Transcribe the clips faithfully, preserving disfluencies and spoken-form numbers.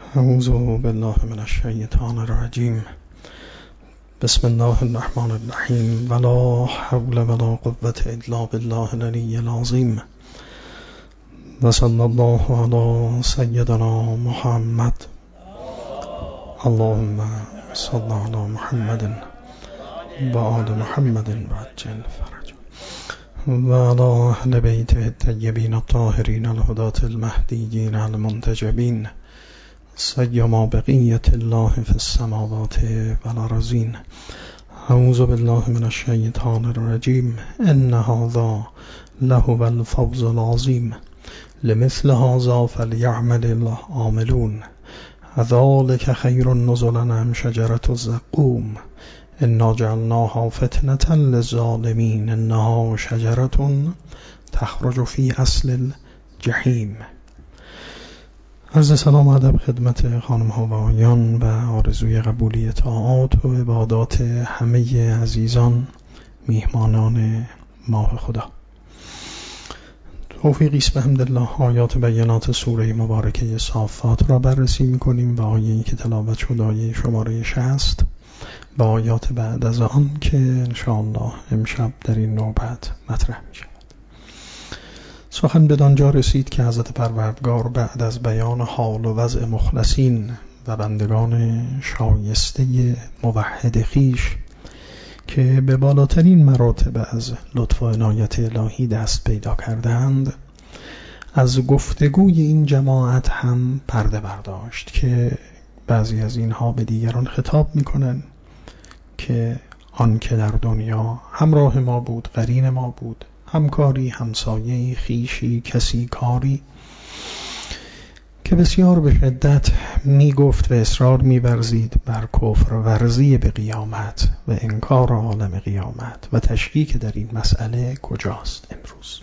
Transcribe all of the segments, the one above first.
اعوذ بالله من الشیطان الرجیم. بسم الله الرحمن الرحیم. ولا حول ولا قوة الا بالله العلی العظیم. و صلی الله علی سیدنا محمد. اللهم صل علی محمد و آل محمد و عجل فرج و علی اهل بیته الطیبین الطاهرین الهداة المهدیین المنتجبین سیما بقیت الله فی السماوات و الارضین. اعوذ بالله من الشیطان الرجیم. ان هذا لهو الفوز العظیم. لمثل هذا فلیعمل العاملون. ذلک خیر نزلا ام شجرة الزقوم. انا جعلناها فتنة للظالمین. انها شجرة تخرج فی اصل الجحیم. عرض سلام و ادب خدمت خانم ها و آقایان و آرزوی قبولی طاعات و عبادات همه عزیزان میهمانان ماه خدا. توفیقی است بحمدالله. آیات بینات سوره مبارکه صافات را بررسی میکنیم و آیه‌ای که تلاوت شد آیه شماره شصت و آیات بعد از آن که انشاءالله امشب در این نوبت مطرح میشه. سخن بدانجا رسید که حضرت پروردگار بعد از بیان حال و وضع مخلصین و بندگان شایسته موحد خویش که به بالاترین مراتب از لطف و عنایت الهی دست پیدا کردند، از گفتگوی این جماعت هم پرده برداشت که بعضی از اینها به دیگران خطاب میکنن که آن که در دنیا همراه ما بود، قرین ما بود، همکاری، همسایه، خیشی، کسی کاری، که بسیار به شدت می گفت و اصرار می ورزید بر کفر ورزی به قیامت و انکار عالم قیامت و تشکیک در این مسئله کجاست امروز.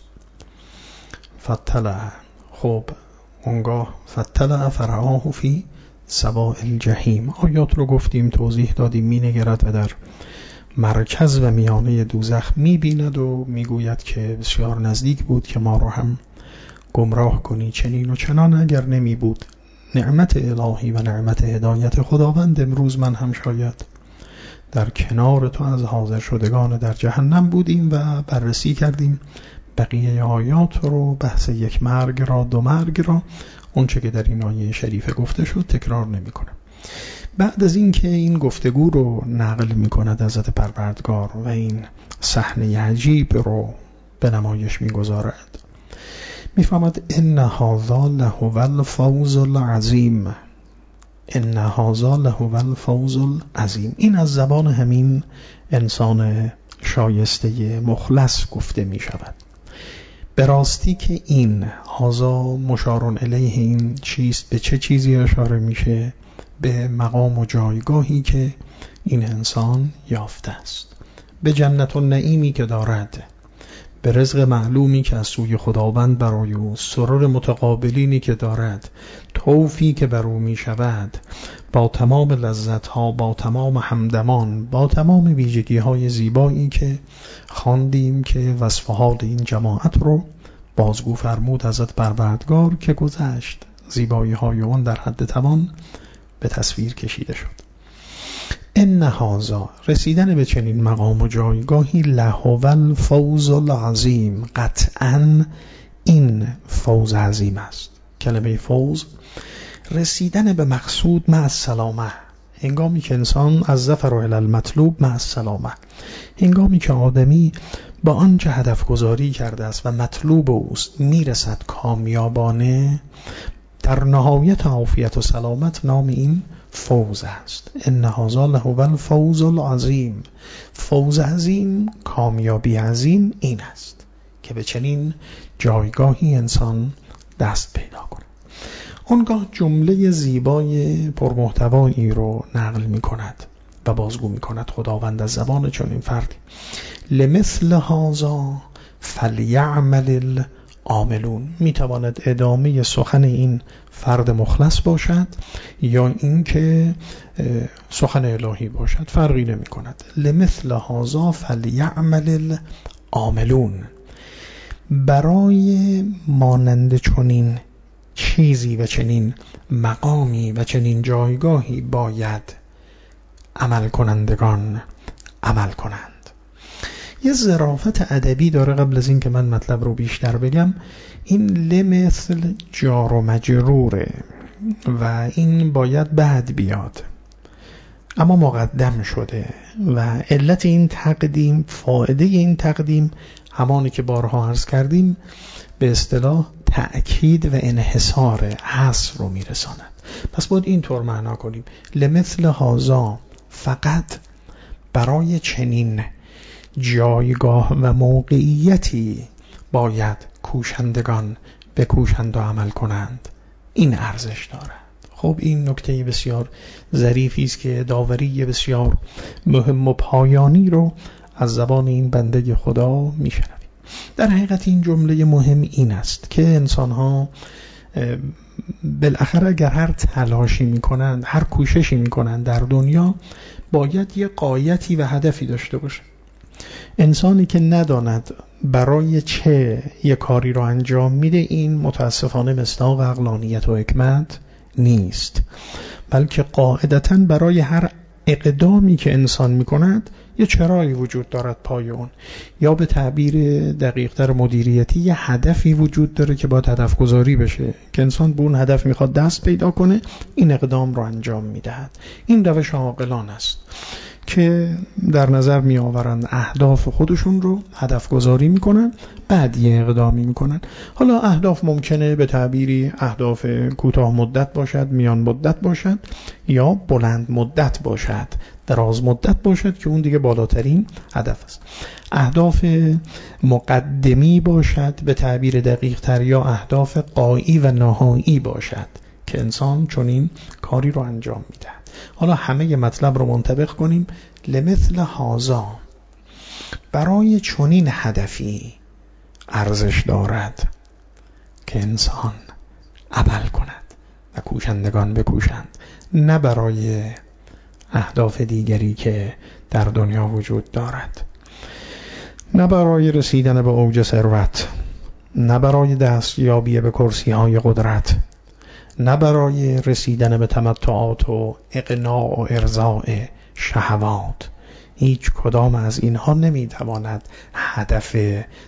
فطلع، خب اونگاه فطلع فرعاه فی سواء الجحیم. آیات رو گفتیم، توضیح دادیم. می نگرد و در مرکز و میانه دوزخ می‌بیند و میگوید که بسیار نزدیک بود که ما رو هم گمراه کنی، چنین و چنان. اگر نمی بود نعمت الهی و نعمت هدایت خداوند، امروز من هم شاید در کنار تو از حاضر شدگان در جهنم بودیم. و بررسی کردیم بقیه آیات رو، بحث یک مرگ را، دو مرگ را، اونچه که در این آیه شریفه گفته شد تکرار نمی کنم. بعد از این که این گفتگو رو نقل می کند حضرت پروردگار و این صحنه عجیب رو به نمایش می گذارد، می فهمد ان هذا لهو الفوز العظیم. ان هذا لهو الفوز العظیم. این از زبان همین انسان شایسته مخلص گفته می شود. به راستی که این هذا مشار الیه، این چیست؟ به چه چیزی اشاره میشه؟ به مقام و جایگاهی که این انسان یافته است، به جنت و نعیمی که دارد، به رزق معلومی که از سوی خداوند برای او، سرور متقابلینی که دارد، توفی که بر او می شود، با تمام لذت ها، با تمام همدمان، با تمام ویژگی های زیبایی که خواندیم که وصف حال این جماعت رو بازگو فرمود حضرت پروردگار که گذشت. زیبایی های اون در حد توان به تصویر کشیده شد. ان هذا، رسیدن به چنین مقام و جایگاهی، لهو الفوز العظیم، قطعاً این فوز عظیم است. کلمه فوز، رسیدن به مقصود مع السلامه. هنگامی که انسان از ظفر الی المطلوب مع السلامه، هنگامی که آدمی با آنچه هدف گذاری کرده است و مطلوب اوست میرسد کامیابانه، در نهایت عافیت و سلامت، نام این فوز است. ان هذا لهو الفوز العظیم. فوز عظیم، کامیابی عظیم این است که به چنین جایگاهی انسان دست پیدا کنه. اونگاه جمله زیبای پرمحتوایی رو نقل می کند و بازگو می کند خداوند از زبان چنین فردی. لمثل هذا فلیعمل العاملون. می تواند ادامه سخن این فرد مخلص باشد یا این که سخن الهی باشد، فرقی نمی کند. لمثل هذا فلیعمل العاملون. برای مانند چنین چیزی و چنین مقامی و چنین جایگاهی باید عمل کنندگان عمل کنند. یه ظرافت ادبی داره قبل از این که من مطلب رو بیشتر بگم. این لمثل جار و مجروره و این باید بعد بیاد اما مقدم شده و علت این تقدیم، فایده این تقدیم همانی که بارها عرض کردیم به اصطلاح تأکید و انحصار حصر رو میرساند. پس باید اینطور معنا کنیم لمثل هذا، فقط برای چنین جایگاه و موقعیتی باید کوشندگان بکوشند و عمل کنند. این ارزش دارد. خب این نکته بسیار ظریفی است که داوری بسیار مهم و پایانی رو از زبان این بنده خدا میشنویم. در حقیقت این جمله مهم این است که انسان‌ها بالاخره اگر هر تلاشی میکنند، هر کوششی میکنند در دنیا، باید یه غایتی و هدفی داشته باشه. انسانی که نداند برای چه یه کاری رو انجام میده، این متاسفانه مصداق عقلانیت و حکمت نیست، بلکه قاعدتاً برای هر اقدامی که انسان میکند یه چرایی وجود دارد پای اون، یا به تعبیر دقیق‌تر مدیریتی یه هدفی وجود داره که باید هدف گذاری بشه که انسان به اون هدف میخواد دست پیدا کنه، این اقدام رو انجام میدهد. این روش عاقلان است که در نظر می آورند اهداف خودشون رو هدف گذاری می کنن، بعد یه اقدامی می کنن. حالا اهداف ممکنه به تعبیری اهداف کوتاه مدت باشد، میان مدت باشد، یا بلند مدت باشد، دراز مدت باشد که اون دیگه بالاترین هدف است. اهداف مقدمی باشد به تعبیر دقیق تر، یا اهداف غایی و نهایی باشد که انسان چنین کاری رو انجام میده. حالا همه مطلب رو منطبق کنیم. لمثل هذا، برای چنین هدفی ارزش دارد که انسان عمل کند و کوشندگان بکوشند، نه برای اهداف دیگری که در دنیا وجود دارد، نه برای رسیدن به اوج ثروت، نه برای دستیابی به کرسی‌های قدرت، نه برای رسیدن به تمتعات و اقناع و ارضاء شهوات. هیچ کدام از اینها نمیتواند هدف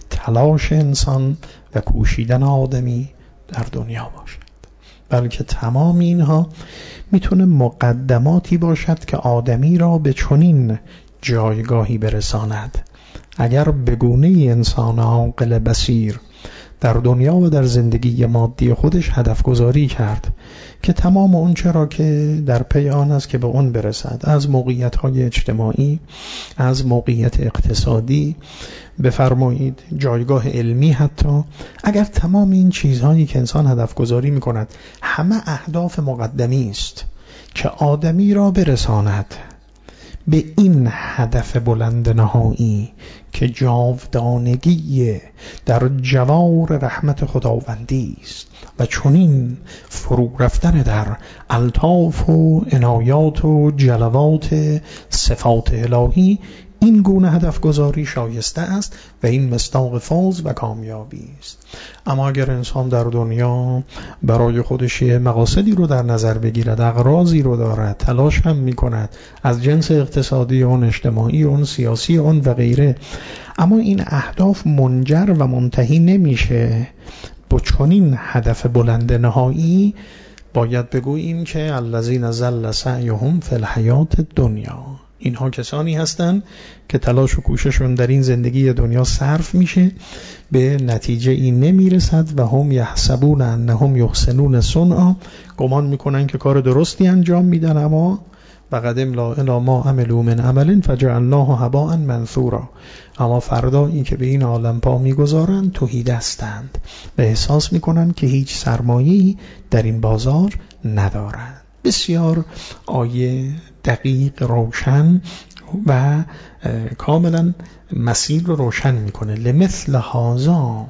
تلاش انسان و کوشیدن آدمی در دنیا باشد، بلکه تمام اینها میتونه مقدماتی باشد که آدمی را به چنین جایگاهی برساند. اگر بگونه انسان عاقل بصیر در دنیا و در زندگی مادی خودش هدف گذاری کرد که تمام اون چرا که در پی آن است که به اون برسد، از موقعیت‌های اجتماعی، از موقعیت اقتصادی، بفرمایید جایگاه علمی، حتی اگر تمام این چیزهایی که انسان هدف گذاری می کند همه اهداف مقدمی است که آدمی را برساند به این هدف بلند نهایی که جاودانگی در جوار رحمت خداوندی است و چنین فرو رفتن در الطاف و عنایات و جلوات صفات الهی، این گونه هدف گذاری شایسته است و این مصداق فوز و کامیابی است. اما اگر انسان در دنیا برای خودش مقاصدی رو در نظر بگیرد، اغراضی رو دارد، تلاش هم می کند از جنس اقتصادی اون، اجتماعی اون، سیاسی اون و غیره، اما این اهداف منجر و منتهی نمیشه با چنین هدف بلند نهایی، باید بگوییم که الذین ضل سعیهم فی الحیات الدنیا، اینها کسانی هستند که تلاش و کوشششون در این زندگی دنیا صرف میشه، به نتیجه این نمیرسد و هم یحسبون انهم یحسنون صنعا، گمان میکنن که کار درستی انجام میدن، اما وقدمنا الی ما عملوا من عمل فجعلناه هباء منثورا، اما فردا این که به این عالم پا میگذارند تهیده هستند و احساس میکنن که هیچ سرمایه‌ای در این بازار ندارند. بسیار آیه دقیق، روشن و کاملا مسیر رو روشن میکنه. لمثل هذا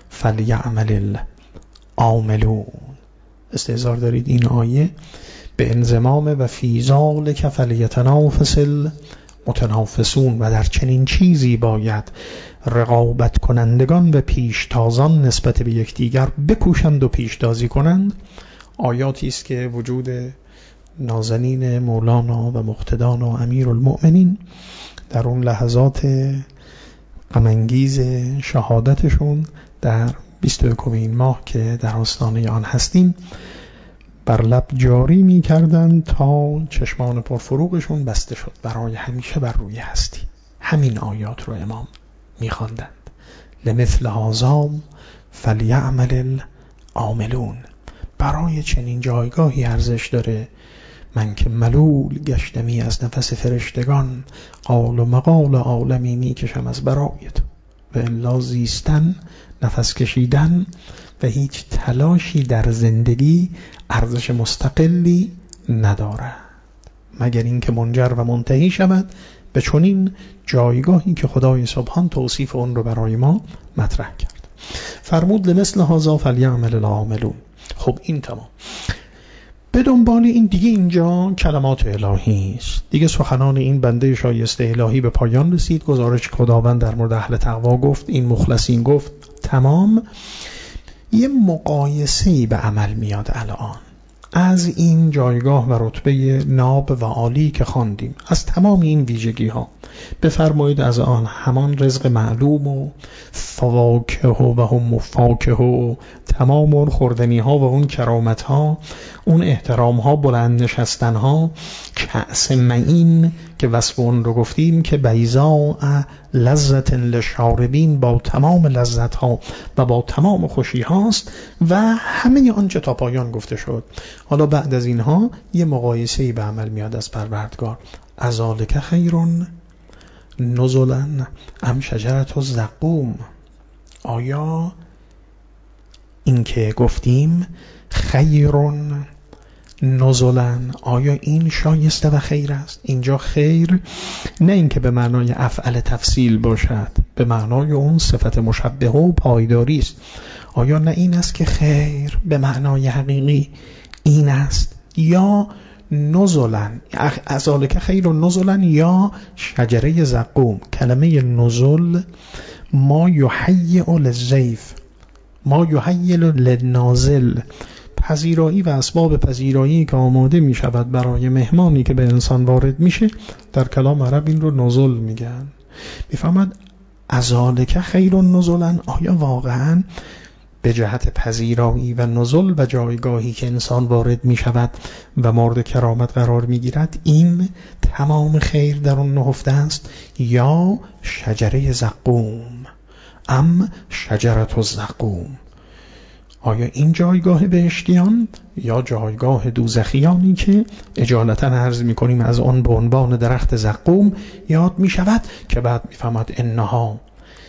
فلیعمل العاملون. استحضار دارید این آیه به انضمام و فی ذلک فلیتنافس متنافسون و در چنین چیزی باید رقابت کنندگان و پیشتازان نسبت به یکدیگر بکوشند و پیشتازی کنند، آیاتی است که وجود نازنین مولانا و مقتدان و امیرالمؤمنین در اون لحظات غم‌انگیز شهادتشون در بیست و یکمین ماه که در آستانه آن هستیم بر لب جاری می کردند تا چشمان پرفروغشون بسته شد برای همیشه بر روی هستی. همین آیات رو امام می خواندند. لمثل هذا فلیعمل العاملون. برای چنین جایگاهی ارزش داره من که ملول گشتمی از نفس فرشتگان، قال و مقال عالمی می کشم از برای تو. و الا زیستن، نفس کشیدن و هیچ تلاشی در زندگی ارزش مستقلی ندارد مگر اینکه منجر و منتهی شود به چنین جایگاهی که خدای سبحان توصیف اون رو برای ما مطرح کرد. فرمود لمثل هذا فلیعمل العاملون. خب این تمام. به دنبال این دیگه اینجا کلمات الهی است. دیگه سخنان این بنده شایسته الهی به پایان رسید. گزارش خداوند در مورد اهل تقوا گفت، این مخلصین گفت، تمام. یه مقایسه‌ای به عمل میاد الان از این جایگاه و رتبه ناب و عالی که خواندیم، از تمام این ویژگی ها. بفرمایید از آن همان رزق معلوم و فواکه و هم فاکه و تمام اون خوردنی ها و اون کرامت ها، اون احترام ها، بلند نشستن ها، کأس معین که وصف اون رو گفتیم که بیضاء لذت للشاربین، با تمام لذت ها و با تمام خوشی هاست و همه آنچه تا پایان گفته شد. حالا بعد از اینها یه مقایسه‌ای به عمل میاد از پروردگار. ازالک خیرون نزلا ام شجرة الزقوم. آیا این که گفتیم خیرون نزلا، آیا این شایسته و خیر است؟ اینجا خیر نه اینکه به معنای افعل تفصیل باشد، به معنای اون صفت مشبهه و پایداری است. آیا نه این است که خیر به معنای حقیقی این است؟ یا نزلا، ازالک خیر و نزلا، یا شجره زقوم. کلمه نزل ما یحیع للضیف، ما یحیع للنازل، پذیرایی و اسباب پذیرایی که آماده می شود برای مهمانی که به انسان وارد میشه. در کلام عرب این رو نزل میگن. میفهمد ازالک خیر و نزلا، آیا واقعا به جهت پذیرایی و نزل و جایگاهی که انسان وارد می شود و مورد کرامت قرار می گیرد این تمام خیر در اون نهفته است؟ یا شجره زقوم، ام شجرة الزقوم، آیا این جایگاه بهشتیان یا جایگاه دوزخیانی که اجالتا عرض می کنیم از آن به عنوان درخت زقوم یاد می شود که بعد می فهمد انها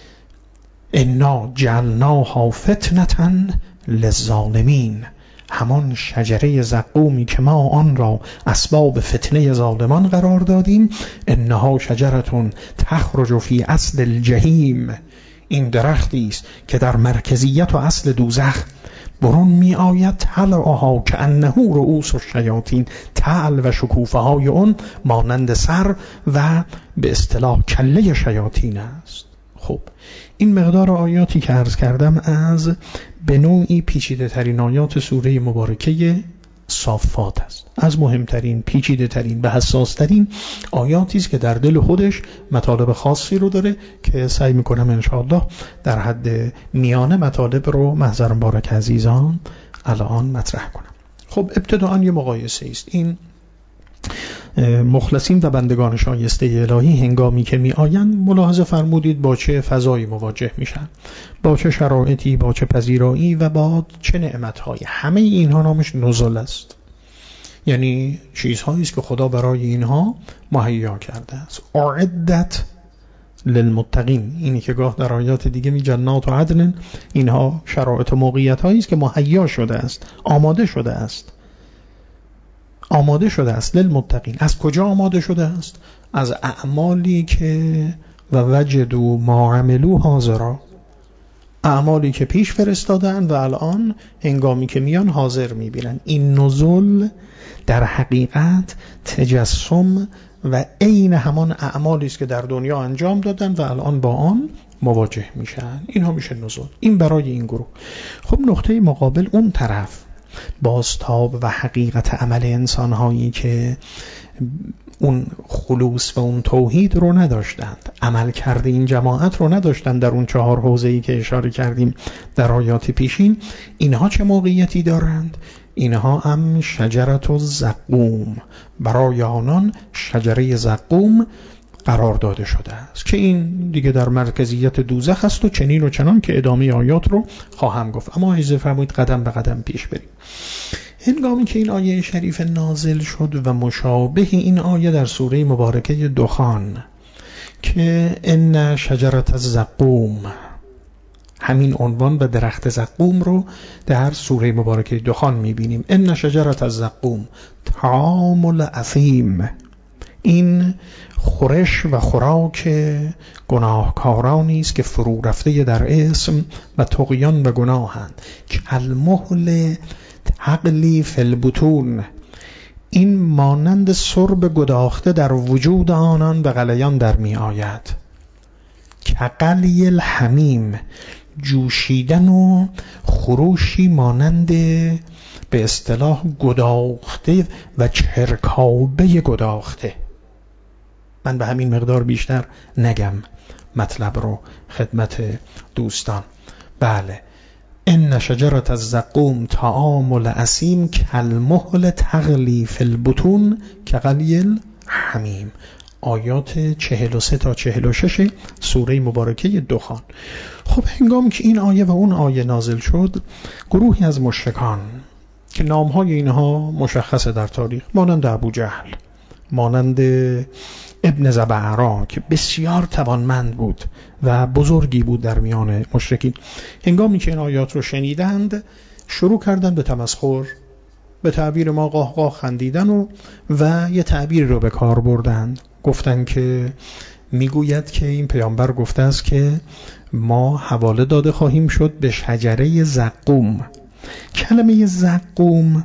انا جعلناها فتنة للظالمین، همان شجره زقومی که ما آن را اسباب فتنه ظالمان قرار دادیم. انها شجرة تخرج فی اصل الجحیم، این درختی است که در مرکزیت و اصل دوزخ برون می آید. طلعها کأنه رؤوس الشیاطین، طلع و شکوفه های اون مانند سر و به اصطلاح کله شیاطین است. خب این مقدار آیاتی که عرض کردم از به نوعی پیچیده ترین آیات سوره مبارکه صافات است. از مهمترین، پیچیده ترین و حساس ترین آیاتی است که در دل خودش مطالب خاصی رو داره که سعی میکنم انشاءالله در حد میانه مطالب رو محضر مبارک عزیزان الان مطرح کنم. خب ابتداءً یه مقایسه است. این مخلصین و بندگان شایسته الهی هنگامی که می آیند ملاحظه فرمودید با چه فضایی مواجه میشن، با چه شرایطی، با چه پذیرایی و با چه نعمت‌هایی. همه اینها نامش نزل است، یعنی چیزهایی است که خدا برای اینها مهیا کرده است. اعدت للمتقین، اینی که گاه در آیات دیگه می جنات و عدن، اینها شرایط و موقعیت هایی است که مهیا شده است، آماده شده است، آماده شده است للمتقین. از کجا آماده شده است؟ از اعمالی که و وجدوا ما عملوا حاضرا، اعمالی که پیش فرستادن و الان هنگامی که میان حاضر میبینن. این نزول در حقیقت تجسم و عین همان اعمالی است که در دنیا انجام دادن و الان با آن مواجه میشن. اینها میشه نزول. این برای این گروه. خب نقطه مقابل اون طرف بازتاب و حقیقت عمل انسانهایی که اون خلوص و اون توحید رو نداشتند، عمل کرده این جماعت رو نداشتند در اون چهار حوزه‌ای که اشاره کردیم در آیات پیشین. اینها چه موقعیتی دارند؟ اینها هم شجرت الزقوم، برای آنان شجره زقوم قرار داده شده است که این دیگه در مرکزیت دوزخ است و چنین و چنان که ادامه آیات رو خواهم گفت. اما اجازه فرمایید قدم به قدم پیش بریم. هنگامی که این آیه شریف نازل شد و مشابه این آیه در سوره مبارکه دخان که ان شجرت الزقوم، همین عنوان به درخت زقوم رو در سوره مبارکه دخان میبینیم. ان شجرت الزقوم طعام الاثیم، این خورش و خوراک گناهکارانی است که فرو رفته در اسم و طغیان و گناهند. کالمهل تغلی فی البطون، این مانند سرب گداخته در وجود آنان به غلیان در می آید. کغلی الحمیم، جوشیدن و خروشی مانند به اصطلاح گداخته و چرکابه گداخته. من به همین مقدار بیشتر نگم مطلب رو خدمت دوستان. بله، ان شجرت الزقوم طعام الاثیم کالمهل تغلی فی البطون کغلی الحمیم. آیات چهل و سه تا چهل و شش سوره مبارکه دخان. خب هنگام که این آیه و اون آیه نازل شد، گروهی از مشرکان که نامهای اینها مشخصه در تاریخ، مانند ابو جهل، مانند ابن زبعرا که بسیار توانمند بود و بزرگی بود در میان مشرکین، هنگامی که این آیات رو شنیدند شروع کردند به تمسخر، به تعبیر ما قاه قاه خندیدن و و یه تعبیر رو به کار بردند. گفتند که میگوید که این پیامبر گفته است که ما حواله داده خواهیم شد به شجره زقوم. کلمه زقوم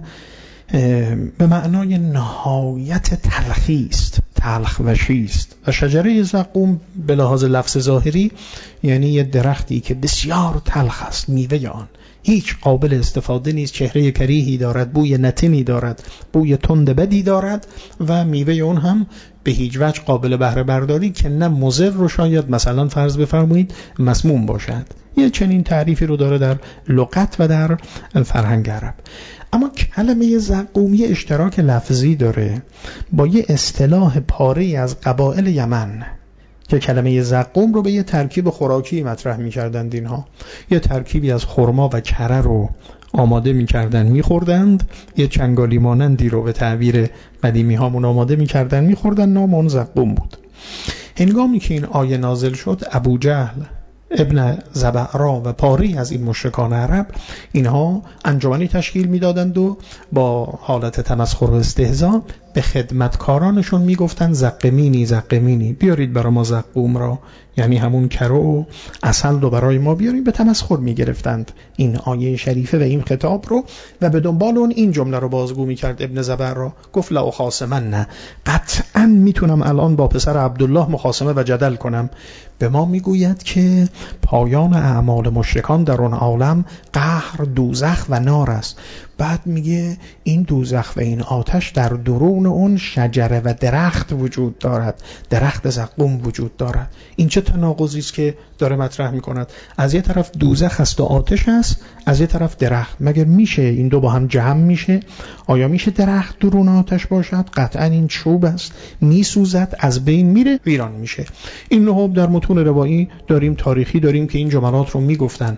به معنای نهایت تلخی است، تلخ وشی است. و شجره زقوم به لحاظ لفظ ظاهری یعنی یه درختی که بسیار تلخ است، میوه آن هیچ قابل استفاده نیست، چهره کریهی دارد، بوی نتنی دارد، بوی تند بدی دارد و میوه اون هم به هیچ وجه قابل بهره برداری که نه مضر رو شاید مثلا فرض بفرمایید مسموم باشد. یه چنین تعریفی رو داره در لغت و در فرهنگ عرب. اما کلمه زقوم یه اشتراک لفظی داره با یه اصطلاح پاره‌ای از قبایل یمن که کلمه زقوم رو به یه ترکیب خوراکی مطرح می‌کردند. اینها یه ترکیبی از خرما و کره رو آماده می‌کردند می‌خوردند، یه چنگالی مانندی رو به تعبیر قدیمی هامون آماده می‌کردند می‌خوردند، نام اون زقوم بود. هنگامی که این آیه نازل شد، ابو جهل، ابن زبعرا و پاری از این مشرکان عرب اینها انجمنی تشکیل میدادند و با حالت تمسخر و استهزاء به خدمتکارانشون میگفتند زقمینی زقمینی، بیارید برای ما زقوم را، یعنی همون کره و عسل رو برای ما بیارید. به تمسخر میگرفتند این آیه شریفه و این خطاب رو و به دنبال اون این جمله رو بازگو میکرد ابن زبعرا. گفت لا خاصمن، نه قطعا میتونم الان با پسر عبدالله مخاصمه و جدل کنم. به ما میگوید که پایان اعمال مشرکان در اون عالم قهر، دوزخ و نار است. بعد میگه این دوزخ و این آتش در درون اون شجره و درخت وجود دارد، درخت زقوم وجود دارد. این چه تناقضی است که داره مطرح میکند؟ از یه طرف دوزخ است و آتش است، از یه طرف درخت. مگر میشه این دو با هم جمع میشه؟ آیا میشه درخت درون آتش باشد؟ قطعا این چوب است، میسوزد، از بین میره، ویران میشه. این نهوب در متون روایی داریم، تاریخی داریم که این جملات رو میگفتن،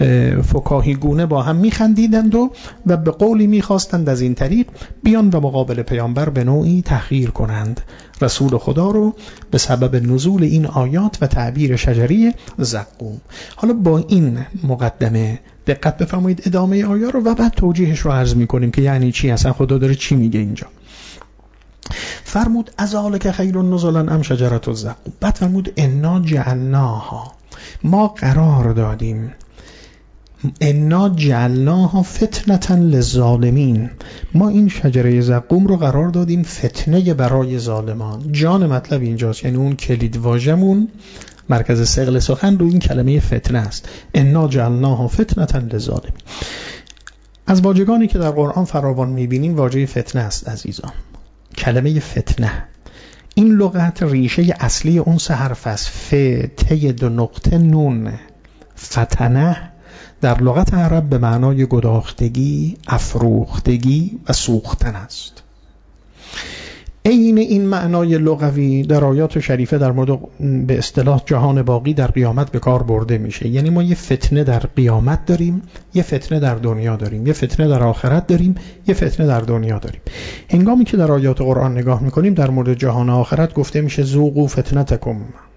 فکاهی گونه با هم میخندیدند و و به قولی میخواستند از این طریق بیان و مقابل پیامبر به نوعی تحقیر کنند رسول خدا رو به سبب نزول این آیات و تعبیر شجری زقوم. حالا با این مقدمه دقت بفرمایید ادامه آیه رو و بعد توجیهش رو عرض میکنیم که یعنی چی، اصلا خدا داره چی میگه اینجا. فرمود ازالک خیر نزلا ام شجرة الزقوم. بعد فرمود انا جعلناها، ما قرار دادیم انا جعلناها فتنة للظالمین، ما این شجره زقوم رو قرار دادیم فتنه برای ظالمان. جان مطلب اینجاست، یعنی اون کلید واژمون مرکز ثقل سخن رو این کلمه فتنه است. انا جعلناها فتنة للظالمین. از واژگانی که در قرآن فراوان می‌بینیم واژه فتنه است عزیزان. کلمه فتنه این لغت ریشه اصلی اون سه حرف است، ف ت دو نقطه نون. فتنه در لغت عرب به معنای گداختگی، افروختگی و سوختن است. عین این معنای لغوی در آیات شریفه در مورد به اصطلاح جهان باقی در قیامت به کار برده میشه. یعنی ما یه فتنه در قیامت داریم، یه فتنه در دنیا داریم، یه فتنه در آخرت داریم، یه فتنه در دنیا داریم. هنگامی که در آیات قرآن نگاه میکنیم در مورد جهان آخرت گفته میشه ذوقوا فتنتکم.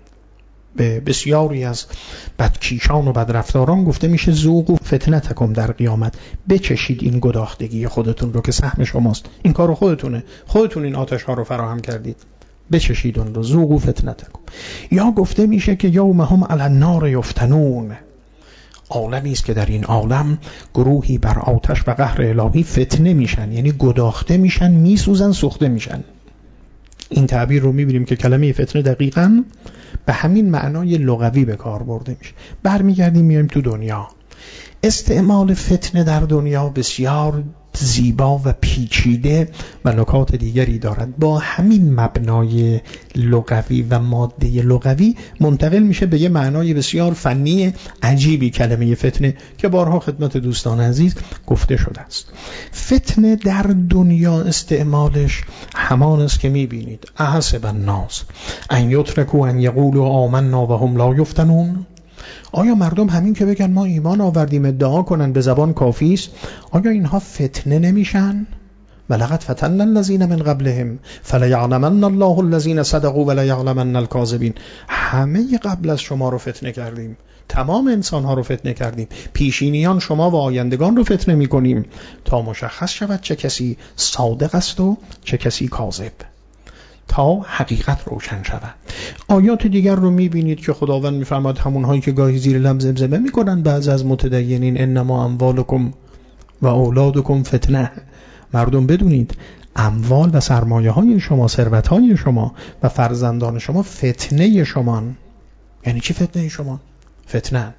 به بسیاری از بدکیشان و بدرفتاران گفته میشه ذوقوا فتنتکم، در قیامت بچشید این گداختگی خودتون رو که سهم شماست، این کارو خودتونه، خودتون این آتش ها رو فراهم کردید، بچشید اون رو، ذوقوا فتنتکم. یا گفته میشه که یوم هم علی النار یفتنون، عالمی است که در این عالم گروهی بر آتش و قهر الهی فتنه میشن، یعنی گداخته میشن، میسوزن، سوخته میشن. این تعبیر رو میبینیم که کلمه فتنه دقیقاً به همین معنای لغوی به کار برده میشه. برمیگردیم میایم تو دنیا. استعمال فتنه در دنیا بسیار زیبا و پیچیده و نکات دیگری دارد. با همین مبنای لغوی و ماده لغوی منتقل میشه به یه معنای بسیار فنی عجیبی کلمه فتنه که بارها خدمت دوستان عزیز گفته شده است. فتنه در دنیا استعمالش همان است که میبینید احسب الناس ان یترکوا ان یقولوا آمنا و هم لا یفتنون. آیا مردم همین که بگن ما ایمان آوردیم ادعا کنن به زبان کافی است، آیا اینها فتنه نمیشن؟ ولقد فتنا الذین من قبلهم فلیعلمن الله الذین صدقوا ولیعلمن الکاذبین. همه قبل از شما رو فتنه کردیم، تمام انسان ها رو فتنه کردیم، پیشینیان شما و آیندگان رو فتنه میکنیم تا مشخص شود چه کسی صادق است و چه کسی کاذب، تا حقیقت روشن شود. آیات دیگر رو میبینید که خداوند میفرماد همونهایی که گاهی زیر لب زمزمه میکنن بعض از متدینین انما اموالکم و اولادکم فتنه. مردم بدونید اموال و سرمایه های شما، ثروت های شما و فرزندان شما فتنه شمان. یعنی چی فتنه شما؟ فتنه.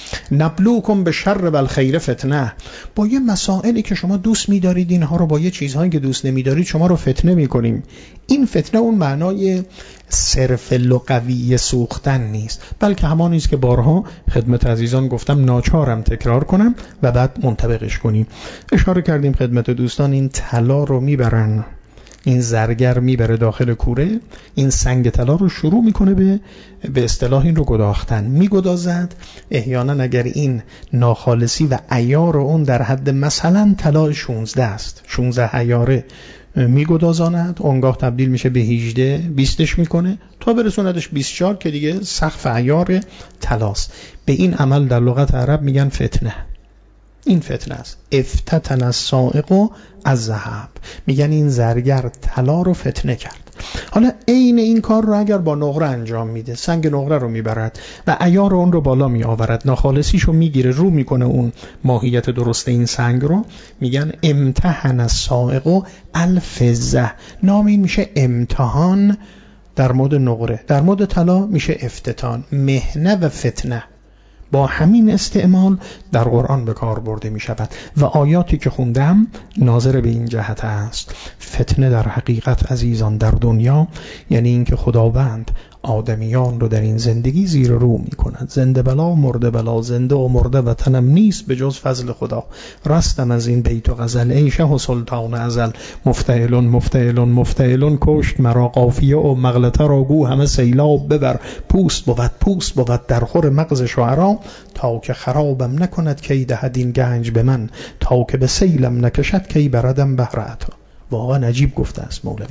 نبلوکم به شر و الخیر فتنه. با یه مسائلی که شما دوست می‌دارید اینها رو با یه چیزهایی که دوست نمی‌دارید شما رو فتنه می‌کنیم. این فتنه اون معنای صرف لغوی سوختن نیست، بلکه همانی است که بارها خدمت عزیزان گفتم ناچارم تکرار کنم و بعد منطبقش کنیم. اشاره کردیم خدمت دوستان این طلا رو میبرن، این زرگر میبره داخل کوره، این سنگ طلا رو شروع میکنه به به اصطلاح این رو گداختن، میگدازد. احیانا اگر این ناخالصی و عیار اون در حد مثلا طلا شانزده است، شانزده عیاره میگدازاند، اونگاه تبدیل میشه به هجده، بیستش میکنه تا برسوندش بیست و چهار که دیگه سقف عیار طلاست. به این عمل در لغت عرب میگن فتنه. این فتنه است. افتتن السائق از ذهب، میگن این زرگر طلا رو فتنه کرد. حالا عین این کار رو اگر با نقره انجام میده، سنگ نقره رو میبرد و عیار اون رو بالا میآورد، ناخالصیشو میگیره، رو میکنه اون ماهیت درست این سنگ رو، میگن امتحن السائق الفضه. نام این میشه امتحان در مورد نقره، در مورد طلا میشه افتتان. مهنه و فتنه با همین استعمال در قرآن به کار برده می شود و آیاتی که خوندم ناظر به این جهت است. فتنه در حقیقت عزیزان در دنیا یعنی این که خداوند آدمیان رو در این زندگی زیر رو می کند. زنده بلا مرده بلا، زنده و مرده وطنم نیست به جز فضل خدا. رستم از این بیت و غزل ای شه و سلطان ازل، مفتعلون مفتعلون مفتعلون کشت مرا قافیه و مغلطه را گو همه سیلاب ببر. پوست بود پوست بود در خور مغز شعرا، تا که خرابم نکند کی دهد این گنج به من، تا که به سیلم نکشد کی بردم بهر عطا. واقعا عجیب گفته است مولوی.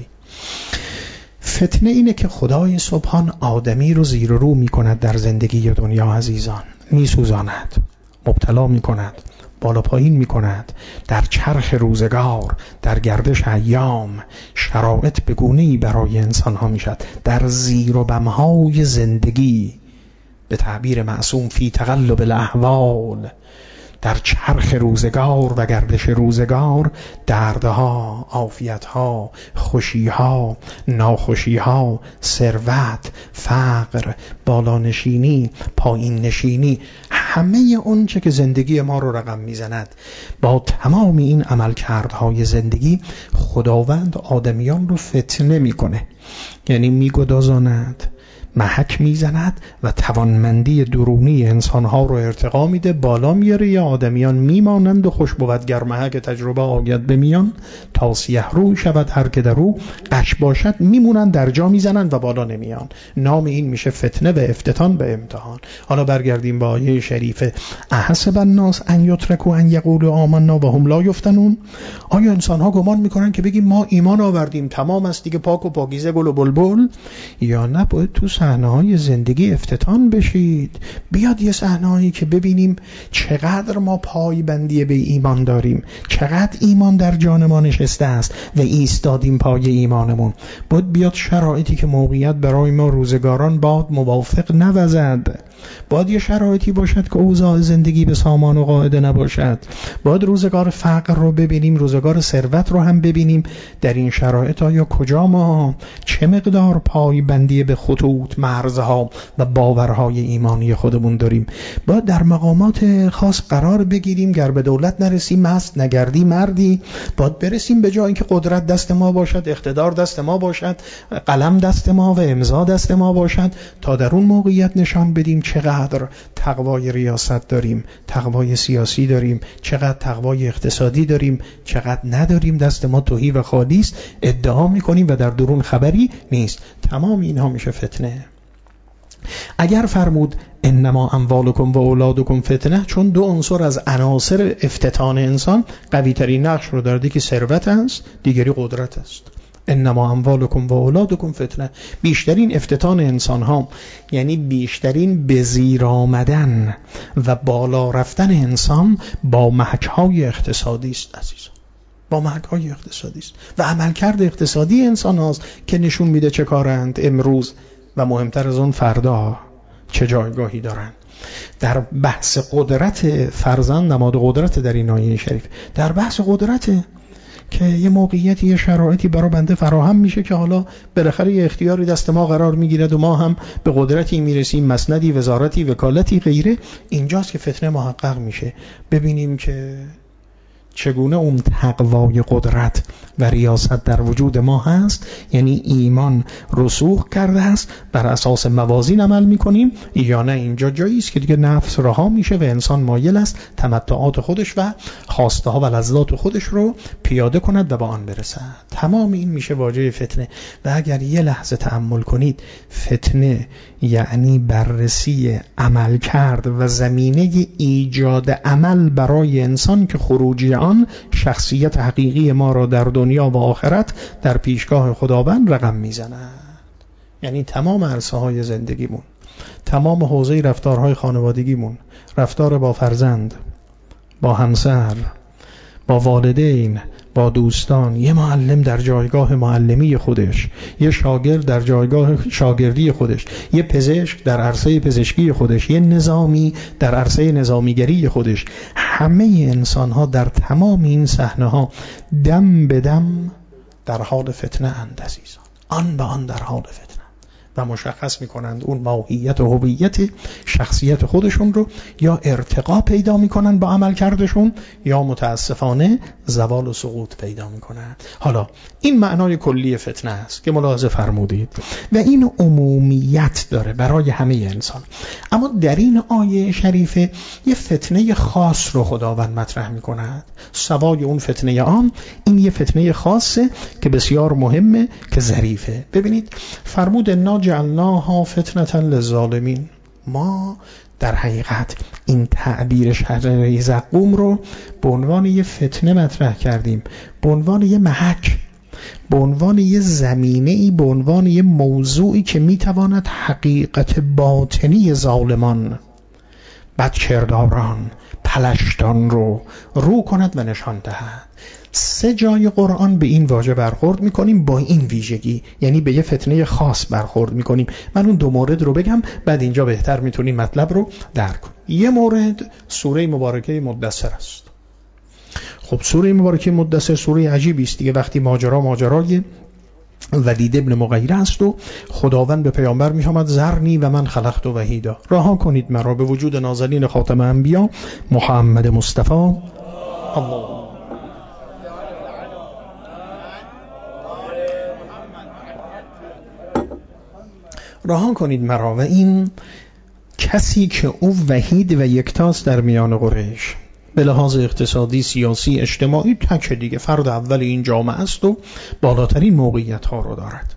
فتنه اینه که خدای سبحان آدمی رو زیر و رو می کند در زندگی دنیا عزیزان، می سوزاند، مبتلا می کند، بالا پایین می کند در چرخ روزگار، در گردش ایام. شرایط به گونه‌ای برای انسان ها می شد در زیر و بمهای زندگی، به تعبیر معصوم فی تقلب الاحوال، در چرخ روزگار و گردش روزگار دردها، عافیتها، خوشیها، ناخوشیها، ثروت، فقر، بالانشینی، پایین نشینی، همه اون چه که زندگی ما رو رقم میزند، با تمام این عملکردهای زندگی خداوند آدمیان رو فتنه میکنه، یعنی میگدازاند، محک میزند و توانمندی درونی انسانها رو ارتقا میده، بالا میاره. یا آدمیان میمانند و خوش بود گر محک تجربه آید بمیان، تا سیه روی شود هر که در او قش باشد، میمونن در جا میزنن و بالا نمیان. نام این میشه فتنه و افتتان به امتحان. حالا برگردیم با آیه شریفه احسب الناس ان یترکوا ان یقولوا آمنا و هم لا یفتنون. آیا انسانها گمان میکنن که بگیم ما ایمان آوردیم تمام است دیگه، پاک و پاکیزه، گل و بلبل؟ یا نه، باید تو صحنه‌های زندگی افتتان بشید. بیاد یه صحنه‌ای که ببینیم چقدر ما پایبندی به ایمان داریم، چقدر ایمان در جان ما نشسته است و ایستادیم پای ایمانمون. باید بیاد شرایطی که موقعیت برای ما روزگاران باد موافق نوزد، باید یه شرایطی باشد که اوضاع زندگی به سامان و قاعده نباشد، باید روزگار فقر رو ببینیم، روزگار ثروت رو هم ببینیم. در این شرایط آیا کجا ما چه مقدار پایبندی به خطوط، مرزها و باورهای ایمانی خودمون داریم؟ باید در مقامات خاص قرار بگیریم، گر به دولت نرسیم مست نگردی مردی. باید برسیم به جایی که قدرت دست ما باشد، اقتدار دست ما باشد، قلم دست ما و امضا دست ما باشد، تا در اون موقعیت نشان بدیم چقدر تقوای ریاست داریم، تقوای سیاسی داریم، چقدر تقوای اقتصادی داریم، چقدر نداریم. دست ما تهی و خالی است، ادعا میکنیم و در درون خبری نیست. تمام اینها میشه فتنه. اگر فرمود انما اموالکم و اولادکم فتنه، چون دو عنصر از عناصر افتتان انسان قوی ترین نقش رو داره، که ثروت است، دیگری قدرت است. انما اموالکم و اولادکم فتنه، بیشترین افتتان انسان ها یعنی بیشترین به زیر آمدن و بالا رفتن انسان با محک های اقتصادی است عزیزان، با محک های اقتصادی است و عملکرد اقتصادی انسان هاست که نشون میده چه کارند امروز و مهمتر از اون فردا چه جایگاهی دارند. در بحث قدرت فرزند، نماد قدرت در این آیه شریف، در بحث قدرت که یه موقعیتی، یه شرایطی برای بنده فراهم میشه که حالا بالاخره یه اختیاری دست ما قرار میگیرد و ما هم به قدرتی میرسیم، مسندی، وزارتی، وکالتی، غیره. اینجاست که فتنه محقق میشه. ببینیم که چگونه اون تقوای قدرت و ریاست در وجود ما هست، یعنی ایمان رسوخ کرده است، بر اساس موازین عمل میکنیم یا نه. اینجا جایی است که دیگه نفس رها میشه و انسان مایل است تمتعات خودش و خواسته ها و لذات خودش رو پیاده کند و با آن برسد. تمام این میشه واژه فتنه. و اگر یه لحظه تأمل کنید، فتنه یعنی بررسی عمل کرد و زمینه ایجاد عمل برای انسان که خروجی آن شخصیت حقیقی ما را در دنیا و آخرت در پیشگاه خداوند رقم میزند. یعنی تمام عرصه های زندگیمون، تمام حوزه رفتارهای خانوادگیمون، رفتار با فرزند، با همسر، با والدین، با دوستان، یه معلم در جایگاه معلمی خودش، یه شاگرد در جایگاه شاگردی خودش، یه پزشک در عرصه پزشکی خودش، یه نظامی در عرصه نظامیگری خودش. همه انسان ها در تمام این صحنه ها دم به دم در حال فتنه اند عزیزان، آن به آن در حال فتنه و مشخص میکنند اون ماهیت و هویت شخصیت خودشون رو یا ارتقا پیدا میکنن با عمل کردشون یا متاسفانه زوال و سقوط پیدا میکنن. حالا این معنای کلی فتنه است که ملاحظه فرمودید و این عمومیت داره برای همه انسان. اما در این آیه شریفه یه فتنه خاص رو خداوند مطرح میکند. سوای اون فتنه عام، این یه فتنه خاصه که بسیار مهمه که ظریفه. ببینید فرمود انا جعلناها فتنة للظالمین. ما در حقیقت این تعبیر شجره زقوم رو به عنوان یه فتنه مطرح کردیم، به عنوان یه محک، به عنوان یه زمینه‌ای، به عنوان یه موضوعی که میتواند حقیقت باطنی ظالمان، بدکرداران، پلشتان رو رو کند و نشان دهد. سه جای قرآن به این واژه برخورد میکنیم با این ویژگی، یعنی به یه فتنه خاص برخورد میکنیم. من اون دو مورد رو بگم، بعد اینجا بهتر میتونیم مطلب رو درک کنیم. یه مورد سوره مبارکه مدثر است. خب سوره مبارکه مدثر سوره عجیبی است دیگه. وقتی ماجرا ماجرای ولید ابن مغیره است و خداوند به پیامبر میفرماد ذرنی و من خلقت وحیدا، رها کنید مرا به وجود نازلین خاتم انبیا محمد مصطفی الله رها کنید مرا و این کسی که او وحید و یکتاست در میان قریش، به لحاظ اقتصادی، سیاسی، اجتماعی تک دیگه فرد اول این جامعه است و بالاترین موقعیت ها رو دارد.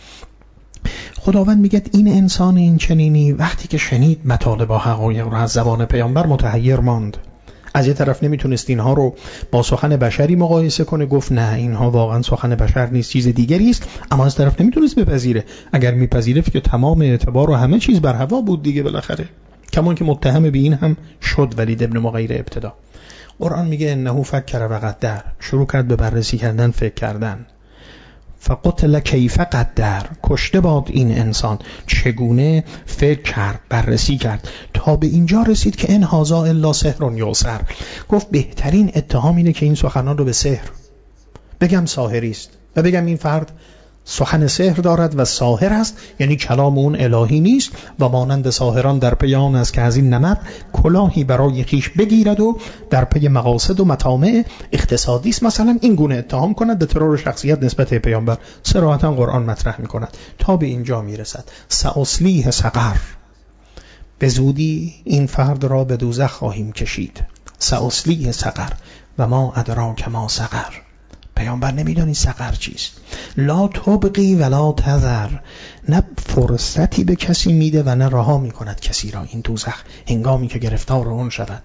خداوند میگه این انسان این چنینی وقتی که شنید مطالب و حقایق رو از زبان پیامبر متحیر ماند. از یه طرف نمیتونست اینها رو با سخن بشری مقایسه کنه، گفت نه اینها واقعا سخن بشر نیست، چیز دیگری است، اما از طرف نمیتونست بپذیره. اگر میپذیره که تمام اعتبار و همه چیز بر هوا بود دیگه بالاخره. کمان که متهم به این هم شد ولید ابن مغیره ابتدا. قرآن میگه انه فکر و قدر، شروع کرد به بررسی کردن، فکر کردن. فقتل کیف قدر، کشته باد این انسان چگونه فکر کرد، بررسی کرد تا به اینجا رسید که ان هذا الا سحر یؤثر. گفت بهترین اتهام اینه که این سخنان رو به سحر بگم ساحری است و بگم این فرد سخن سحر دارد و ساحر است، یعنی کلام اون الهی نیست و مانند ساحران در پی آن است که از این نمد کلاهی برای خویش بگیرد و در پی مقاصد و مطامع اقتصادی است مثلا این گونه اتهام کند به ترور شخصیت نسبت به پیامبر. صراحتا قرآن مطرح می‌کند تا به اینجا میرسد سأصلیه سقر، به زودی این فرد را به دوزخ خواهیم کشید. سأصلیه سقر و ما ادراک ما سقر. پیامبر نمیدانی سقر چیست. لا تبقی ولا تذر، نه فرصتی به کسی میده و نه رها میکند کسی را این دوزخ هنگامی که گرفتار اون شود.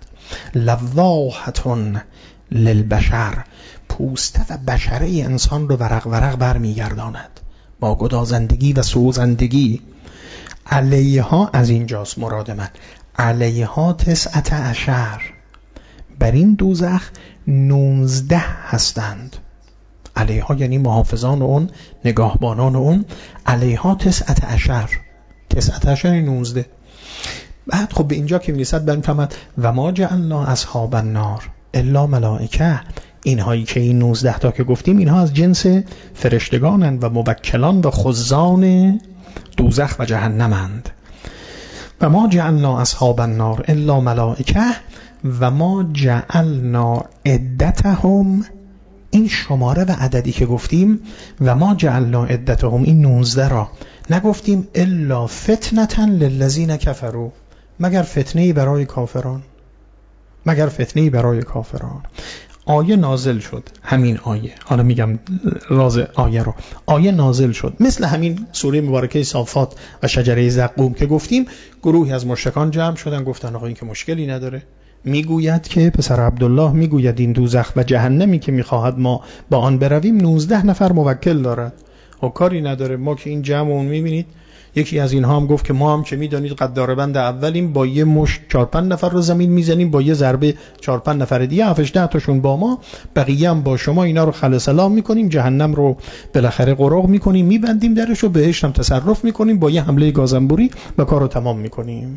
لواحتون للبشر، پوسته و بشره انسان رو ورق ورق بر میگرداند با گدازندگی و سوزندگی. علیها، از اینجاست مراد من، علیها تسعت عشر، بر این دوزخ نوزده هستند. علیها یعنی محافظان اون، نگاهبانان اون. علیها تسعت عشر، تسعت عشر نوزده. بعد خب به اینجا که میرسد برمی‌فهمد و ما جعلنا اصحاب النار الا ملائکه، اینهایی که این نوزده تا که گفتیم اینها از جنس فرشتگانند و موکلان و خزان دوزخ و جهنمند. و ما جعلنا اصحاب النار الا ملائکه و ما جعلنا عدتهم، این شماره و عددی که گفتیم و ما جعلنا عدتهم این نوزده را نگفتیم الا فتنة للذین کفروا، مگر فتنه‌ای برای کافران، مگر فتنه‌ای برای کافران. آیه نازل شد، همین آیه، حالا میگم راز آیه رو، آیه نازل شد مثل همین سوره مبارکه صافات و شجره زقوم که گفتیم. گروهی از مشرکان جمع شدن گفتن آقا این که مشکلی نداره، میگوید که پسر عبدالله میگوید این دوزخ و جهنمی که میخواهد ما با آن برویم نوزده نفر موکل دارد و کاری نداره. ما که این جمع اون میبینید، یکی از اینها هم گفت که ما هم که میدانید قدار بند اولیم، با یه مشت چهار پنج نفر رو زمین میزنیم، با یه ضربه چهار پنج نفر دیگه هفت ده تاشون با ما، بقیه هم با شما، اینا رو خل سلام میکنیم، جهنم رو بالاخره قرق میکنیم، میبندیم درش و بهشت هم تصرف میکنیم، با یه حمله گازنبوری و کارو تمام میکنیم.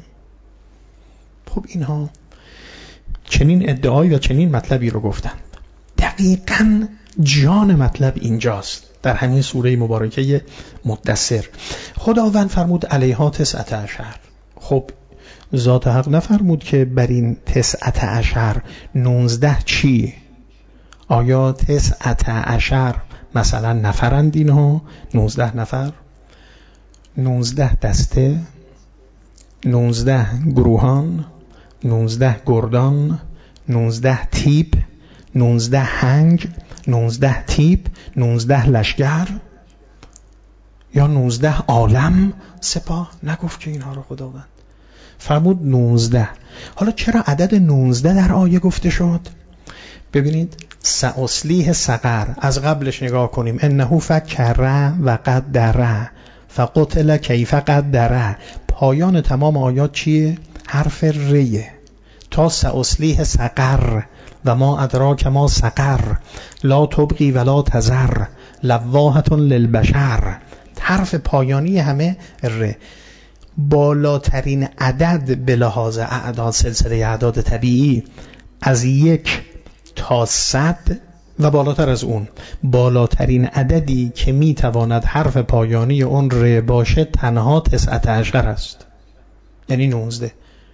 خب اینها چنین ادعایی و چنین مطلبی رو گفتن. دقیقاً جان مطلب اینجاست در همین سوره مبارکه مدثر. خداوند فرمود علیها تسعت عشر. خب ذات حق نفرمود که بر این تسعت عشر نوزده چی؟ آیا تسعت عشر مثلا نفرند اینها؟ نوزده نفر؟ نوزده دسته؟ نوزده گروهان؟ نوزده گردان؟ نوزده تیپ؟ نوزده هنگ؟ نوزده تیپ؟ نوزده لشگر؟ یا نوزده عالم سپاه؟ نگفت که اینها رو خداوند، فرمود نوزده. حالا چرا عدد نوزده در آیه گفته شد؟ ببینید سأصلیه سقر، از قبلش نگاه کنیم، انه فکر و قدر فقتل کیف قدر، پایان تمام آیات چیه؟ حرف ریه تا سأصلیه سقر و ما ادراک ما سقر لا تبقی ولا تذر لواحة للبشر. حرف پایانی همه ر. بالاترین عدد به لحاظ اعداد، سلسله اعداد طبیعی از یک تا صد و بالاتر از اون، بالاترین عددی که میتواند حرف پایانی اون ر باشه تنها تسعت عشر است، یعنی نوزده.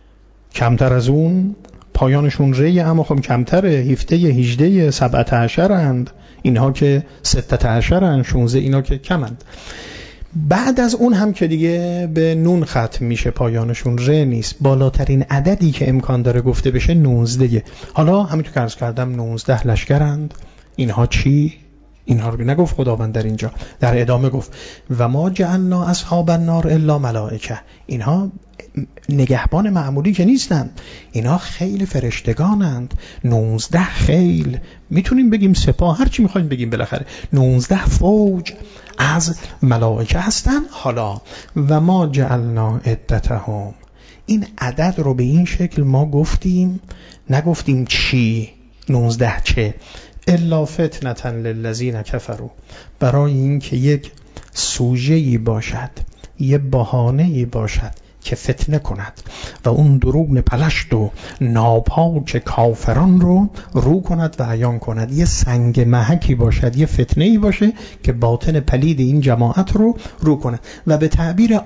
کمتر از اون پایانشون ریه، اما خب کمتره، هفته هجده سبعت عشرند، اینها که ستت عشرند، شونزده اینا که کمند. بعد از اون هم که دیگه به نون ختم میشه، پایانشون ر نیست. بالاترین عددی که امکان داره گفته بشه نوزده. حالا همینطور که عرض کردم نوزده لشکرند. اینها چی؟ اینها رو نگفت خداوند در اینجا، در ادامه گفت و ما جعلنا اصحاب النار الا ملائکه. اینها نگهبان معمولی که نیستن، اینا خیل فرشتگانند. نوزده خیل، میتونیم بگیم سپاه، هر چی میخوایم بگیم، بالاخره نوزده فوج از ملائکه هستن. حالا و ما جعلنا عدتهم، این عدد رو به این شکل ما گفتیم، نگفتیم چی نوزده چه، الا فتنة للذین کفروا، برای این که یک سوژه‌ای باشد، یه بهانه‌ای باشد که فتنه کند و اون درون پلشت و ناپاک کافران رو رو کند و عیان کند. یه سنگ محکی باشد، یه فتنه‌ای باشه که باطن پلید این جماعت رو رو کند. و به تعبیر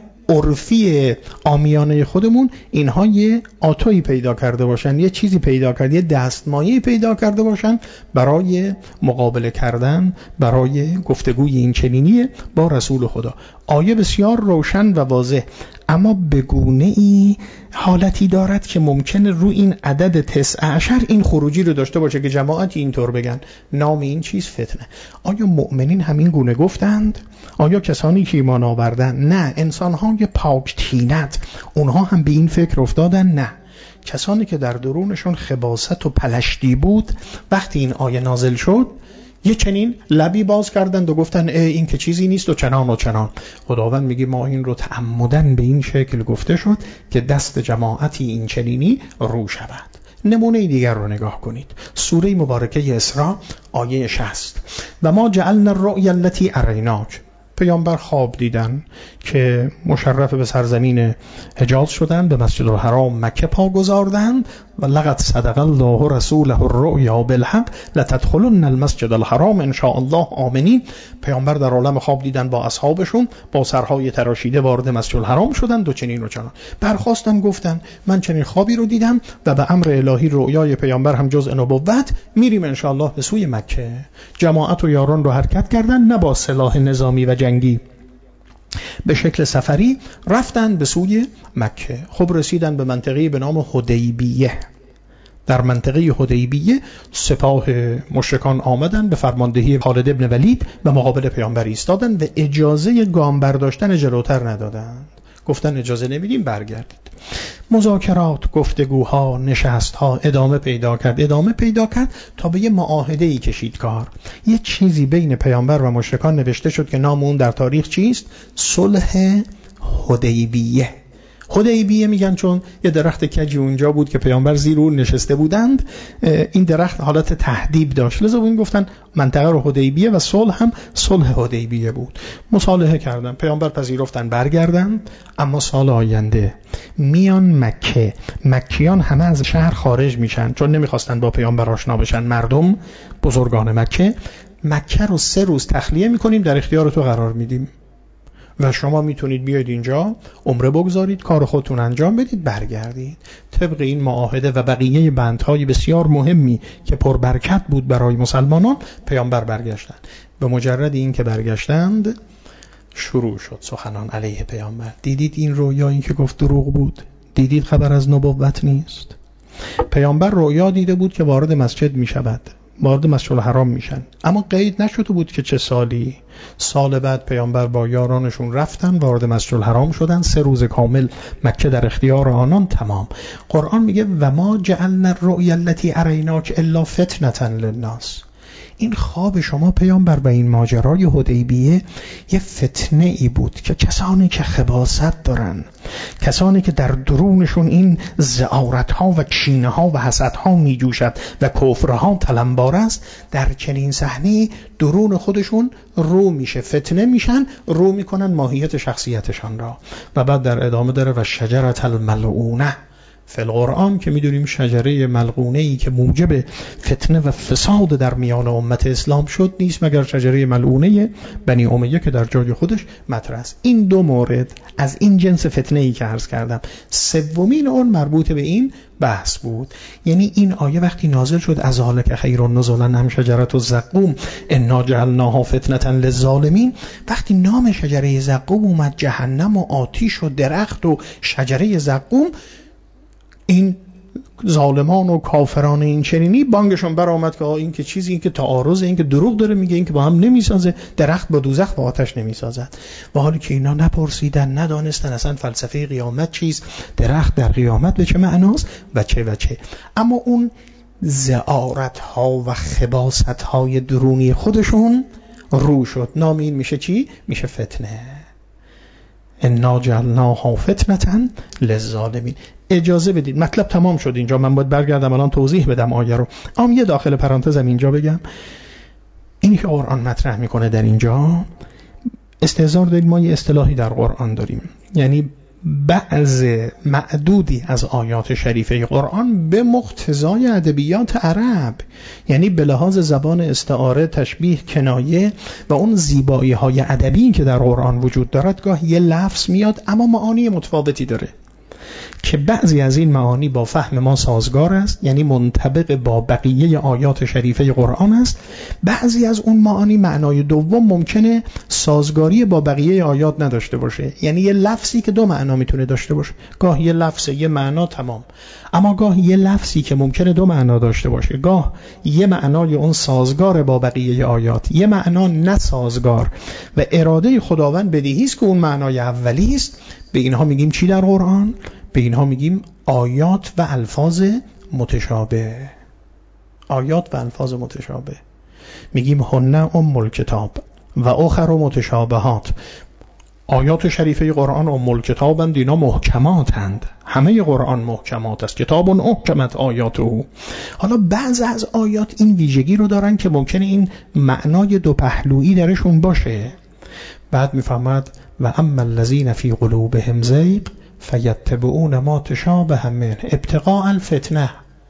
عرفی عامیانه خودمون، اینها یه آتویی پیدا کرده باشن، یه چیزی پیدا کرده، یه دستمایه‌ای پیدا کرده باشن برای مقابله کردن، برای گفتگوی این چنینی با رسول خدا. آیه بسیار روشن و واضح، اما به گونه‌ای حالتی دارد که ممکنه رو این عدد تسع عشر این خروجی رو داشته باشه که جماعتی اینطور بگن نام این چیز فتنه. آیا مؤمنین همین گونه گفتند؟ آیا کسانی که ایمان آوردن؟ نه. انسان‌های پاک طینت اونها هم به این فکر افتادن؟ نه. کسانی که در درونشون خباثت و پلشتی بود، وقتی این آیه نازل شد یه چنین لبی باز کردند و گفتن ای این که چیزی نیست و چنان و چنان. خداوند میگه ما این رو تعمدن به این شکل گفته شد که دست جماعتی این چنینی رو شود. نمونه دیگر رو نگاه کنید. سوره مبارکه اسراء آیه شصت. و ما جعلنا الرؤیا التي اریناک. پیامبر خواب دیدن که مشرف به سرزمین حجاز شدن، به مسجد الحرام مکه پا گذاردند و لقد صدق الله رسوله الرؤیا بالحق لتدخلن المسجد الحرام ان شاء الله آمنین. پیامبر در عالم خواب دیدن با اصحابشون با سرهای تراشیده وارد مسجد الحرام شدند و چنین و چنان. برخواستن گفتن من چنین خوابی رو دیدم و به امر الهی رؤیای پیامبر هم جزء نبوت، میریم ان شاء الله به سوی مکه. جماعت و یاران رو حرکت کردن، نه با سلاح نظامی و جنگی، به شکل سفری رفتن به سوی مکه. خب رسیدن به منطقه‌ای به نام حدیبیه. در منطقه حدیبیه سپاه مشرکان آمدن به فرماندهی خالد ابن ولید به مقابل پیامبر ایستادن و اجازه گام برداشتن جلوتر ندادند. گفتن اجازه نمیدیم، برگردید. مذاکرات، گفتگوها، نشستها ادامه پیدا کرد ادامه پیدا کرد تا به یه معاهده‌ای کشید کار. یه چیزی بین پیامبر و مشرکان نوشته شد که نام اون در تاریخ چیست؟ صلح حدیبیه. حدیبیه میگن چون یه درخت کجی اونجا بود که پیامبر زیر اون نشسته بودند. این درخت حالت تهدیب داشت، لذا این گفتن منطقه رو حدیبیه و صلح هم صلح حدیبیه بود. مصالحه کردن، پیامبر پذیرفتن برگردن، اما سال آینده میان مکه. مکیان همه از شهر خارج میشن چون نمیخواستن با پیامبر آشنا بشن. مردم بزرگان مکه، مکه رو سه روز تخلیه میکنیم، در اختیار تو قرار میدیم و شما میتونید بیاید اینجا عمره بگذارید، کار خودتون انجام بدید، برگردید. طبق این معاهده و بقیه بندهای بسیار مهمی که پربرکت بود برای مسلمانان، پیامبر برگشتند. به مجرد این که برگشتند شروع شد سخنان علیه پیامبر. دیدید این رویایی که گفت دروغ بود؟ دیدید خبر از نبوت نیست؟ پیامبر رویا دیده بود که وارد مسجد میشود، وارد مسجد الحرام میشن، اما قید نشده بود که چه سالی. سال بعد پیامبر با یارانشون رفتن وارد مسجد الحرام شدن، سه روز کامل مکه در اختیار آنان تمام. قرآن میگه و ما جعلنا الرؤیا التي اریناک الا فتنة للناس. این خواب شما پیامبر و این ماجرای حدیبیه یه فتنه ای بود که کسانی که خباثت دارن، کسانی که در درونشون این زعارت ها و کینه ها و حسد ها می جوشد و کفرها تلمبار است، در چنین صحنه درون خودشون رو میشه، فتنه میشن، رو میکنن ماهیت شخصیتشان را. و بعد در ادامه داره و شجرة الملعونه فی القرآن، که میدونیم شجره ملعونه ای که موجب فتنه و فساد در میان امت اسلام شد نیست مگر شجره ملعونه بنی امیه که در جای خودش مطرح است. این دو مورد از این جنس فتنه ای که عرض کردم. سومین اون مربوط به این بحث بود. یعنی این آیه وقتی نازل شد از ذالک خیر نزلا هم شجرة الزقوم انا جعلناها فتنة للظالمین، وقتی نام شجره زقوم اومد، جهنم و آتش و درخت و شجره زقوم، این ظالمان و کافران این چنینی بانگشون برآمد که این که چیزی، این که تعارض، این که دروغ داره میگه، این که با هم نمیسازه، درخت با دوزخ با آتش نمیسازد. و حالی که اینا نپرسیدن، ندانستن اصلا فلسفه قیامت چیست، درخت در قیامت به چه معناست و چه و چه. اما اون زعارت ها و خباثت های درونی خودشون رو شد. نام این میشه چی؟ میشه فتنه. انا جعلناها فتنة للظالمین. اجازه بدید مطلب تمام شد اینجا، من باید برگردم الان توضیح بدم آیه رو. اما یه داخل پرانتزم اینجا بگم، اینی که قرآن مطرح میکنه در اینجا، استحضار دارید ما یه اصطلاحی در قرآن داریم، یعنی بعض معدودی از آیات شریفه قرآن به مقتضای ادبیات عرب، یعنی به لحاظ زبان استعاره، تشبیه، کنایه و اون زیبایی های ادبی که در قرآن وجود دارد، گاه یه لفظ میاد اما معانی متفاوتی داره که بعضی از این معانی با فهم ما سازگار است، یعنی منطبق با بقیه آیات شریفه قرآن است. بعضی از اون معانی معنای دوم ممکنه سازگاری با بقیه آیات نداشته باشه، یعنی یه لفظی که دو معنا میتونه داشته باشه، گاه یه لفظ یه معنا تمام، اما گاه یه لفظی که ممکنه دو معنا داشته باشه، گاه یه معنای اون سازگار با بقیه آیات، یه معنا نسازگار و اراده خداوند بدیهی است که اون معنای اولی است. به اینها میگیم چی در قرآن؟ به اینها میگیم آیات و الفاظ متشابه. آیات و الفاظ متشابه میگیم هن ام الکتاب و اخر متشابهات. آیات شریفه قرآن ام الکتابند، اینا محکماتند، همه قرآن محکمات است، کتاب احکمت آیاته. حالا بعض از آیات این ویژگی رو دارن که ممکنه این معنای دو پهلویی درشون باشه. بعد میفهمد و اما الذین فی قلوبهم زیغ فیتبعون ما تشابه منه ابتغاء الفتنه.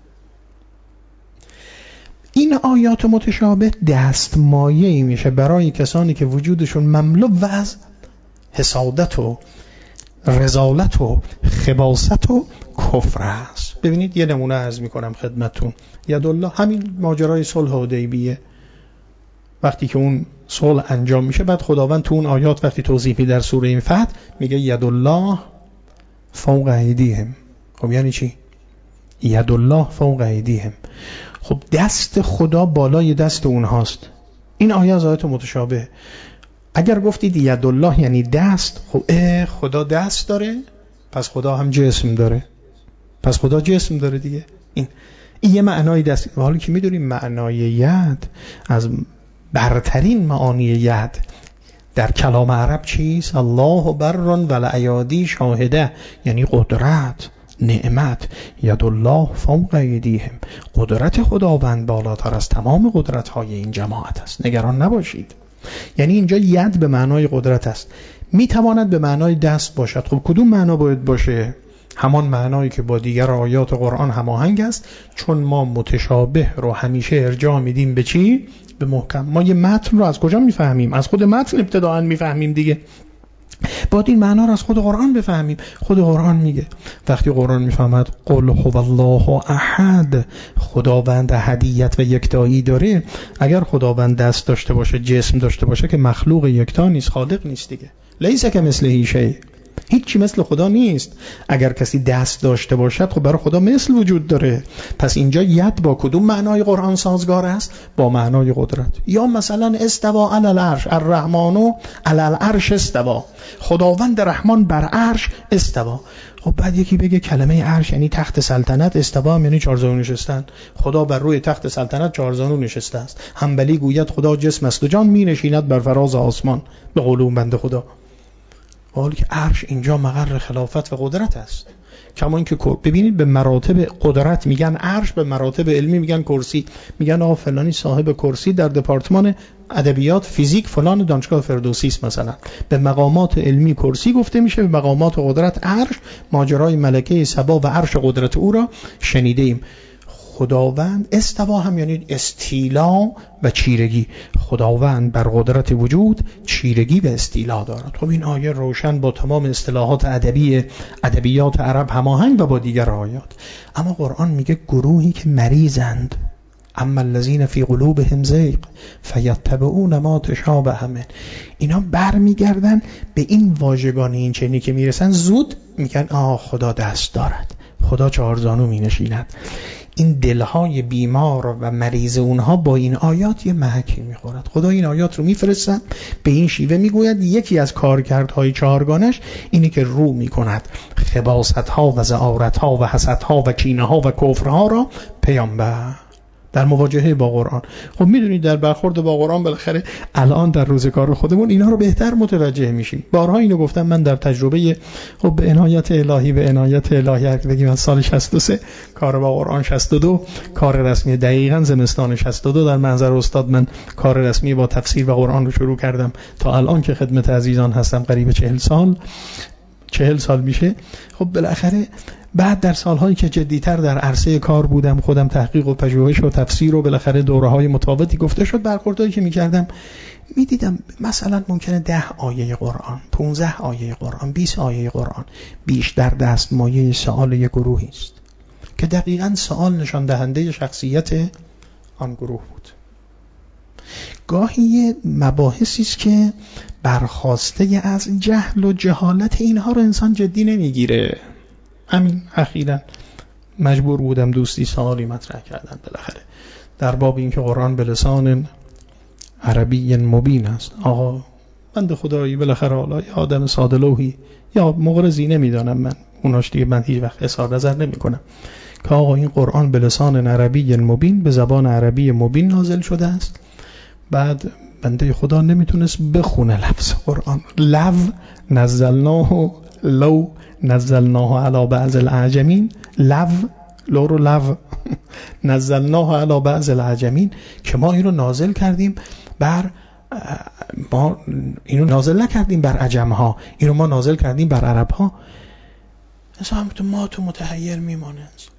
این آیات متشابه دستمایه‌ای میشه برای کسانی که وجودشون مملو و از حسادت و رذالت و خباثت و کفر است. ببینید یه نمونه عرض میکنم خدمتتون. یدالله، همین ماجرای صلح حدیبیه، وقتی که اون صلح انجام میشه، بعد خداوند تو اون آیات وقتی توضیح میده در سوره فتح میگه یدالله فوق ایدیهم. خب یعنی چی؟ یدالله فوق ایدیهم، خب دست خدا بالای دست اونهاست. این آیه از آیات متشابه. اگر گفتید یدالله یعنی دست، خب اه خدا دست داره، پس خدا هم جسم داره، پس خدا جسم داره دیگه. این این یه معنای دست. حالا که میدونیم معنای ید از برترین معانی ید در کلام عرب چیست؟ الله برن و الایادی شاهده، یعنی قدرت، نعمت. یدالله فوق ایدیهم، قدرت خداوند بالاتر از تمام قدرت های این جماعت است، نگران نباشید. یعنی اینجا ید به معنای قدرت است، میتواند به معنای دست باشد. خب کدوم معنا باید باشه؟ همان معنایی که با دیگر آیات قرآن هماهنگ است، چون ما متشابه رو همیشه ارجاع میدیم به چی؟ به محکم. ما یه متن رو از کجا میفهمیم؟ از خود متن ابتداءً میفهمیم دیگه. باید این معنا رو از خود قرآن بفهمیم. خود قرآن میگه، وقتی قرآن میفهمد قل هو الله احد، خداوند احدیت و یکتایی داره. اگر خداوند دست داشته باشه، جسم داشته باشه، که مخلوق یکتا نیست، خالق نیست دیگه. لیس کمثله شیء، هیچی مثل خدا نیست. اگر کسی دست داشته باشد خب برای خدا مثل وجود داره. پس اینجا ید با کدوم معنای قرآن سازگار است؟ با معنای قدرت. یا مثلا استوا علی العرش، الرحمن علی العرش استوا، خداوند رحمان بر عرش استوا. خب بعد یکی بگه کلمه عرش یعنی تخت سلطنت، استوا هم یعنی چهارزانو نشستن. خدا بر روی تخت سلطنت چهارزانو نشسته است. حنبلی گوید خدا جسم است و جان می نشیند بر فراز آسمان، به قول بنده خدا. حالی که عرش اینجا مقر خلافت و قدرت است. کما اینکه ببینید به مراتب قدرت میگن عرش، به مراتب علمی میگن کرسی. میگن آقا فلانی صاحب کرسی در دپارتمان ادبیات فیزیک فلان دانشگاه فردوسی است مثلا. به مقامات علمی کرسی گفته میشه، به مقامات قدرت عرش. ماجرای ملکه سبا و عرش قدرت او را شنیده ایم. خداوند استوا هم یعنی استیلا و چیرگی. خداوند بر قدرت وجود چیرگی و استیلا دارد. خب این آیه روشن با تمام اصطلاحات ادبی ادبیات عرب هماهنگ و با دیگر آیات. اما قرآن میگه گروهی که مریضند، اما الذین فی قلوبهم زیغ فیتبعون ما تشابه منه، اینا برمیگردن به این واژگان این چنینی که میرسن زود میگن آه خدا دست دارد، خدا چهارزانو می نشیند. این دلهای بیمار و مریض اونها با این آیات یه محکی میخورد. خدا این آیات رو میفرستن به این شیوه میگوید یکی از کارکردهای چهارگانش اینه که رو میکند خباثتها و زعارتها و حسدها و کینه‌ها و کفرها را پیامبر در مواجهه با قرآن. خب میدونید در برخورد با قرآن بالاخره الان در روزگار خودمون اینا رو بهتر متوجه میشیم. بارها اینو گفتم من در تجربه خب به عنایت الهی به عنایت الهی هر بگیم من سال شصت و سه کار با قرآن، شصت و دو کار رسمی، دقیقاً زمستان شصت و دو در منظر استاد من کار رسمی با تفسیر و قرآن رو شروع کردم تا الان که خدمت عزیزان هستم قریب چهل سال چهل سال میشه. خب بالاخره بعد در سالهایی که جدیتر در عرصه کار بودم، خودم تحقیق و پژوهش و تفسیر و بالاخره دوره‌های متفاوتی گفته شد، برخوردایی که می‌کردم می‌دیدم مثلا ممکنه ده آیه قرآن، پانزده آیه قرآن، بیست آیه قرآن بیشتر دستمایه سوال یک گروهی است که دقیقاً سوال نشان دهنده شخصیت آن گروه بود. گاهی مباحثی است که برخواسته از جهل و جهالت اینها رو انسان جدی نمیگیره. همین اخیراً مجبور بودم دوستی سوالی مطرح کردن بالاخره در باب این که قرآن به لسان عربی مبین است. آقا بنده خدایی بالاخره حالا یا آدم ساده لوحی یا مغرضی نمیدانم، من اوناش دیگه من هیچ وقت اظهار نظر نمی کنم که آقا این قرآن به لسان عربی مبین، به زبان عربی مبین نازل شده است. بعد بنده خدا نمیتونست بخونه لفظ قرآن. لو نزلناه لو نزلناه علی بعض الاعجمین، لو لو رو لو نزلناه علی بعض الاعجمین، که ما اینو نازل کردیم بر ما اینو نازل نکردیم بر عجم ها، اینو ما نازل کردیم بر عرب ها. مثلا ما تو متحیر میمونه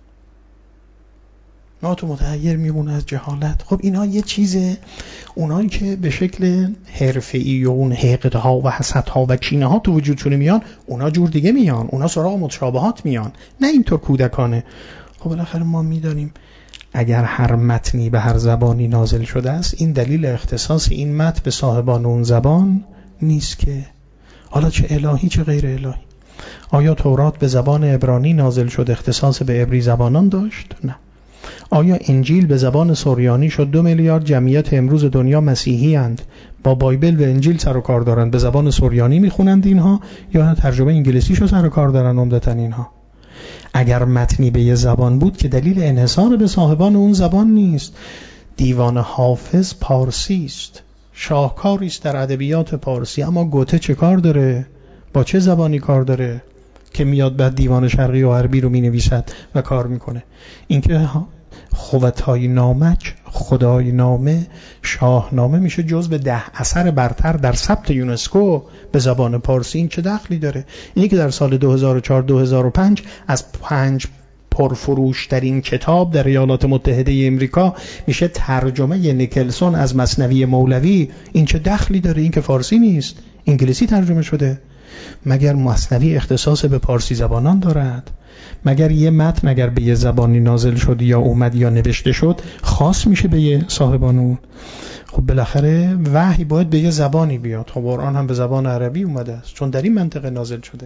ما تو متحیر میمونه از جهالت. خب اینا یه چیزه، اونایی که به شکل حرفه‌ای و اون حقدها و حسدها و کینه‌ها تو وجودشون میان، اونا جور دیگه میان، اونا سراغ متشابهات میان، نه اینطور کودکانه. خب بالاخره ما میدانیم اگر هر متنی به هر زبانی نازل شده است، این دلیل اختصاص این متن به صاحبان اون زبان نیست که حالا چه الهی چه غیر الهی. آیا تورات به زبان عبرانی نازل شد اختصاص به عبری زبانان داشت؟ نه. آیا انجیل به زبان سوریانی شد؟ دو میلیارد جمعیت امروز دنیا مسیحی اند، با بایبل و انجیل سر و کار دارند، به زبان سوریانی میخونند اینها یا ترجمه انگلیسی شو سر و کار دارن عمدتاً اینها؟ اگر متنی به یه زبان بود که دلیل انحصار به صاحبان اون زبان نیست. دیوان حافظ پارسی است، شاهکاری است در ادبیات پارسی، اما گوته چه کار داره؟ با چه زبانی کار داره که میاد بعد دیوان شرقی و غربی رو مینویسد و کار میکنه؟ اینکه خوتای نامک، خدای نامه، شاهنامه میشه جزو ده اثر برتر در ثبت یونسکو به زبان پارسی، این چه دخلی داره؟ اینی که در سال دو هزار و چهار دو هزار و پنج از پنج پرفروش ترین کتاب در ایالات متحده امریکا میشه ترجمه نیکلسون از مثنوی مولوی، این چه دخلی داره؟ این که فارسی نیست، انگلیسی ترجمه شده. مگر مثنوی اختصاص به پارسی زبانان دارد؟ مگر یه متن اگر به یه زبانی نازل شد یا اومد یا نوشته شد خاص میشه به یه صاحبان اون؟ خب بالاخره وحی باید به یه زبانی بیاد. خب قرآن هم به زبان عربی اومده است چون در این منطقه نازل شده.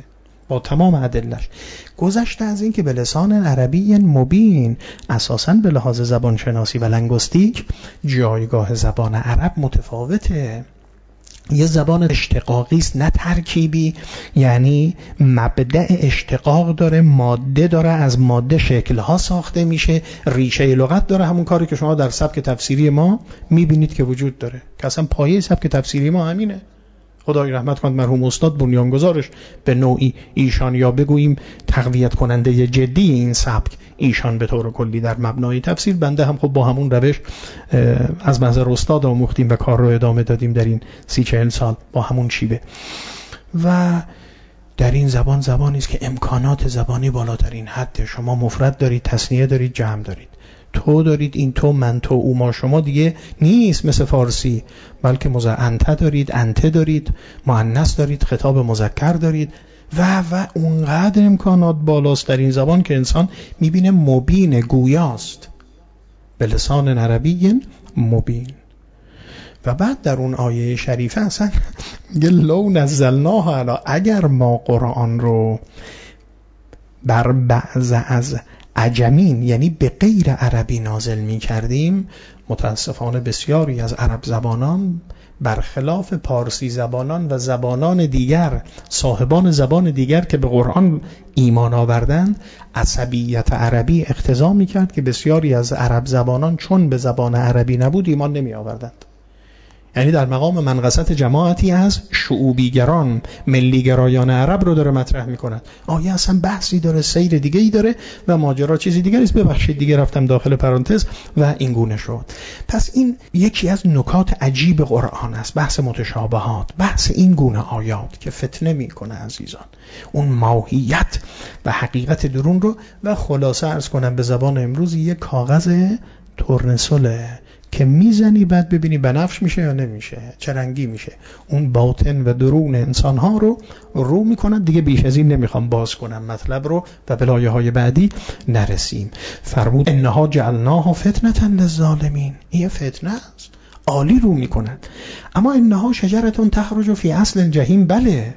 با تمام ادلش. گذشته از این که به لسان عربی مبین، اساساً به لحاظ زبانشناسی و لنگوستیک جایگاه زبان عرب متفاوته. یه زبان اشتقاقی است نه ترکیبی، یعنی مبدأ اشتقاق داره، ماده داره، از ماده شکل‌ها ساخته میشه، ریشه لغت داره، همون کاری که شما در سبک تفسیری ما میبینید که وجود داره، که اصلا پایه سبک تفسیری ما همینه. خدای رحمت کند مرحوم استاد بنیانگذارش به نوعی ایشان، یا بگوییم تقویت کننده جدی این سبک ایشان به طور کلی در مبنای تفسیر، بنده هم خب با همون روش از منظر استاد آموختیم و کار رو ادامه دادیم در این سی چهل سال با همون شیوه. و در این زبان زبانی است که امکانات زبانی بالاترین حد، شما مفرد دارید، تثنیه دارید، جمع دارید، تو دارید، این تو، من تو، او ما شما دیگه نیست مثل فارسی، بلکه مذکر دارید، انت دارید، مؤنث دارید، خطاب مذکر دارید و و اونقدر امکانات بالاست در این زبان که انسان میبینه مبین، گویاست، به لسان عربی مبین. و بعد در اون آیه شریفه اصلا میگه لو نزلناه علی، اگر ما قرآن رو بر بعض از عجمین یعنی به غیر عربی نازل می کردیم، متاسفانه بسیاری از عرب زبانان برخلاف پارسی زبانان و زبانان دیگر، صاحبان زبان دیگر که به قرآن ایمان آوردند، عصبیت عربی اقتضا می کرد که بسیاری از عرب زبانان چون به زبان عربی نبود ایمان نمی آوردند. یعنی در مقام منقصت جماعتی از شعوبیگران، ملیگرایان عرب رو داره مطرح میکند. آیه اصلا بحثی داره، سیر دیگه ای داره و ماجرا چیزی دیگه است. ببخشید دیگه رفتم داخل پرانتز و این گونه شد. پس این یکی از نکات عجیب قرآن است، بحث متشابهات، بحث این گونه آیات که فتنه میکنه عزیزان اون ماهیت و حقیقت درون رو. و خلاصه عرض کنم به زبان امروز یک کاغذ تورنسوله که میزنی بعد ببینی بنفش میشه یا نمیشه، چه رنگی میشه، اون باطن و درون انسان ها رو رو میکنن. دیگه بیش از این نمیخوام باز کنم مطلب رو و به لایه های بعدی نرسیم. فرمود انها جعلناها فتنة للظالمین، این فتنه است، عالی رو میکنن. اما انها شجرة تخرج فی اصل الجحیم، بله،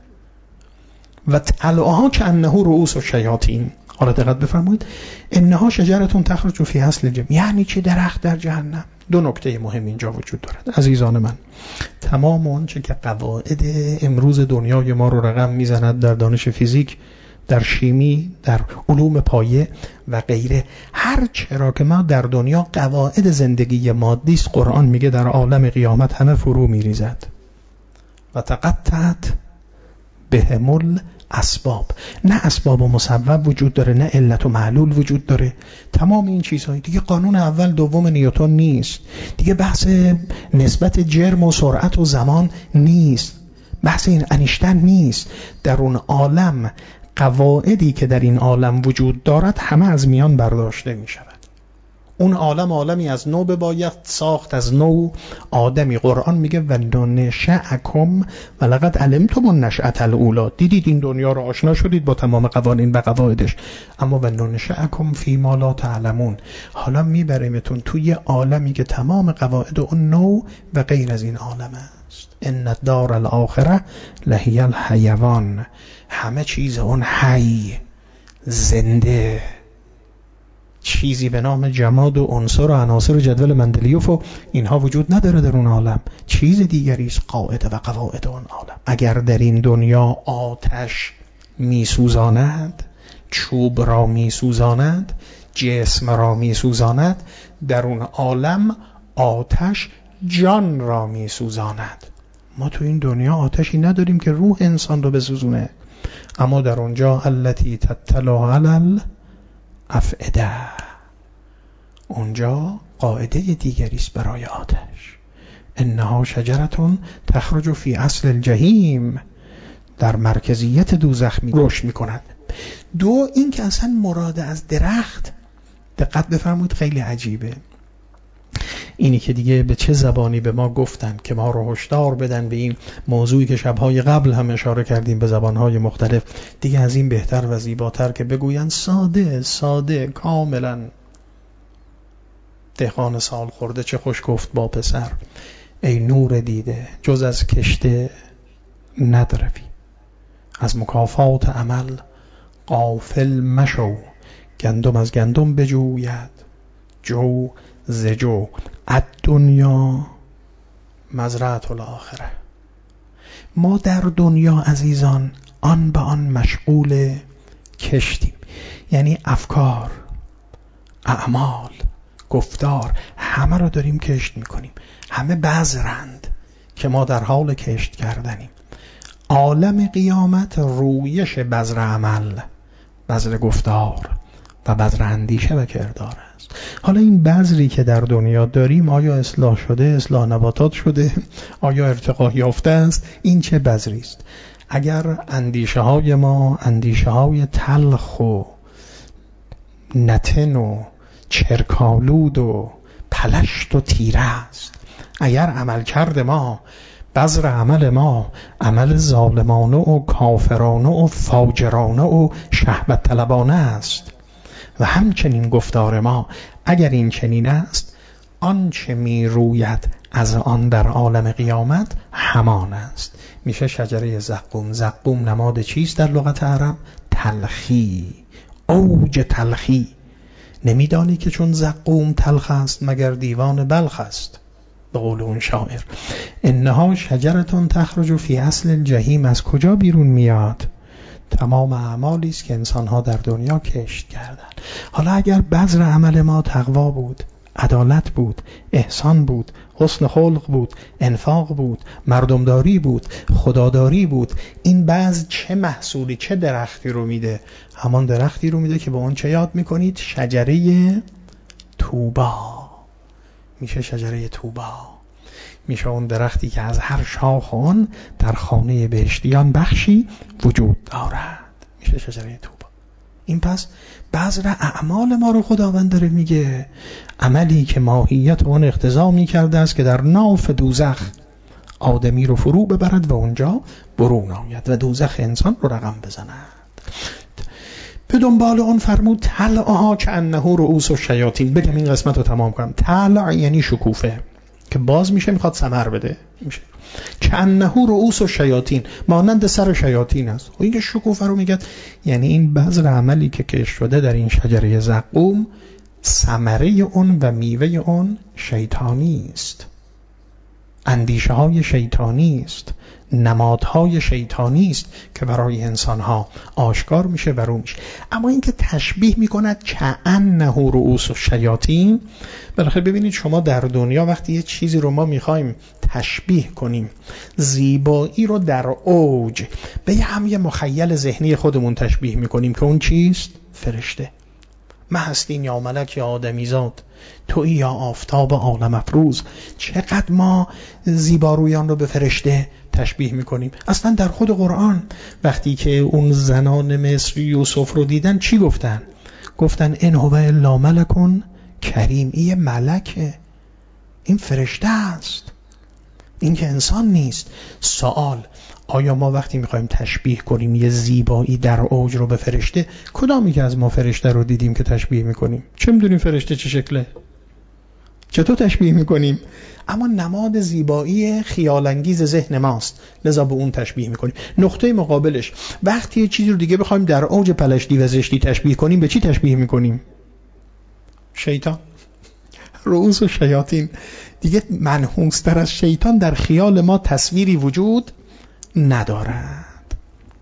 و طلعها کأنه رؤوس الشیاطین. حالا دقت بفرمایید، انها شجرة تخرج فی اصل الجحیم، یعنی چه درخت در جهنم. دو نکته مهم اینجا وجود دارد عزیزان من. تمام آنچه که قواعد امروز دنیای ما رو رقم میزند در دانش فیزیک، در شیمی، در علوم پایه و غیره، هر چرا که ما در دنیا قواعد زندگی مادی است، قرآن میگه در عالم قیامت همه فرو میریزد. و تقطعت بهم اسباب، نه اسباب و مسبب وجود داره، نه علت و معلول وجود داره. تمام این چیزهای دیگه قانون اول دوم نیوتن نیست، دیگه بحث نسبت جرم و سرعت و زمان نیست، بحث این انیشتن نیست. در اون عالم قواعدی که در این عالم وجود دارد همه از میان برداشته می شود. اون عالم عالمی از نو بباید ساخت، از نو آدمی. قرآن میگه و ننشأکم و لقد علمتم النشأة الاولی، دیدید این دنیا رو آشنا شدید با تمام قوانین و قواعدش، اما و ننشأکم فی ما لا تعلمون، حالا میبریمتون توی عالمی که تمام قواعد اون نو و غیر از این عالم است. ان الدار الاخره لهی الحیوان، همه چیز اون حی، زنده، چیزی به نام جماد و عنصر و عناصر و جدول مندلیوف و اینها وجود نداره در اون عالم. چیز دیگری است قاعده و قواعد اون عالم. اگر در این دنیا آتش میسوزاند، چوب را میسوزاند، جسم را میسوزاند، در اون عالم آتش جان را میسوزاند. ما تو این دنیا آتشی نداریم که روح انسان رو بسوزونه، اما در اونجا التی تطلع علی افعده، اونجا قاعده دیگری است برای آتش. انها شجرة تخرج فی اصل الجحیم، در مرکزیت دوزخ می رشد می کند. دو، این که اصلا مراد از درخت، دقت بفرمایید خیلی عجیبه. اینی که دیگه به چه زبانی به ما گفتن که ما رو هشدار بدن به این موضوعی که شبهای قبل هم اشاره کردیم به زبانهای مختلف، دیگه از این بهتر و زیباتر که بگوین ساده ساده کاملا. دهقان سال خورده چه خوش گفت با پسر، ای نور دیده جز از کشته ندروی. از مکافات عمل غافل مشو، گندم از گندم بجوید جو ز جو. الدنیا مزرعة الاخره. ما در دنیا عزیزان آن به آن مشغول کشتیم، یعنی افکار، اعمال، گفتار، همه رو داریم کشت میکنیم، همه بذرند که ما در حال کشت کردنیم. عالم قیامت رویش بذر عمل، بذر گفتار و بذر اندیشه و کردار است. حالا این بذری که در دنیا داریم آیا اصلاح شده، اصلاح نباتات شده، آیا ارتقا یافته است؟ این چه بذری است؟ اگر اندیشه های ما اندیشه های تلخ و نتن و چرکالود و پلشت و تیره است، اگر عمل کرد ما، بذر عمل ما عمل ظالمانه و کافرانه و فاجرانه و شهوت طلبانه است، و همچنین گفتار ما اگر این چنین است، آنچه می روید از آن در عالم قیامت همان است. میشه شجره زقوم. زقوم نماد چیست در لغت عرب؟ تلخی، اوج تلخی. نمیدانی که چون زقوم تلخ است مگر دیوان بلخ است، به قول اون شاعر. انها شجرتون تخرج فی اصل الجحیم. از کجا بیرون میاد؟ تمام اعمالی است که انسان‌ها در دنیا کشت کردند. حالا اگر بذر عمل ما تقوا بود، عدالت بود، احسان بود، حسن خلق بود، انفاق بود، مردمداری بود، خداداری بود، این بذر چه محصولی، چه درختی رو میده؟ همان درختی رو میده که به اون چه یاد میکنید؟ شجره طوبا. میشه شجره طوبا، میشه اون درختی که از هر شاخ اون در خانه بهشتیان بخشی وجود دارد، میشه شجره طوبا. این پس بذر اعمال ما رو خداوند داره میگه، عملی که ماهیت اون اقتضا میکرده است که در ناف دوزخ آدمی رو فرو ببرد و اونجا برون آید و دوزخ انسان رو رقم بزند. به دنبال اون فرمود طلعها کأنه رؤوس الشیاطین. بگم این قسمت رو تمام کنم. طلع یعنی شکوفه که باز میشه میخواد ثمر بده، میشه کأنه رؤوس الشیاطین، مانند سر شیاطین است. و این که شکوفه رو میگه یعنی این بذر عملی که کش شده در این شجره زقوم، ثمره اون و میوه اون شیطانی است، اندیشه های شیطانی است، نمادهای شیطانی است که برای انسانها آشکار میشه و رو میشه. اما اینکه تشبیه میکند کأنه رؤوس الشیاطین، بالاخره ببینید شما در دنیا وقتی یه چیزی رو ما میخوایم تشبیه کنیم، زیبایی رو در اوج به هم یه مخیل ذهنی خودمون تشبیه میکنیم که اون چیست؟ فرشته. ما هستین یا ملک یا آدمیزاد، تویی یا آفتاب عالم افروز. چقدر ما زیبارویان رو به فرشته تشبیه میکنیم. اصلا در خود قرآن وقتی که اون زنان مصر یوسف رو دیدن چی گفتن؟ گفتن ان هو الا ملکون کریم. این ملکه، این فرشته است، این که انسان نیست. سوال: آیا ما وقتی میخوایم تشبیه کنیم یه زیبایی در اوج رو به فرشته، کدامی که از ما فرشته رو دیدیم که تشبیه میکنیم؟ چه میدونیم فرشته چه شکله؟ چطور تشبیه میکنیم؟ اما نماد زیبایی خیال انگیز ذهن ماست، لذا به اون تشبیه میکنیم. نقطه مقابلش وقتی یه چیزی رو دیگه بخوایم در اوج پلشتی و زشتی تشبیه کنیم، به چی تشبیه میکنیم؟ شیطان. رؤوس الشیاطین. دیگه منحوس‌تر از شیطان در خیال ما تصویری وجود ندارد.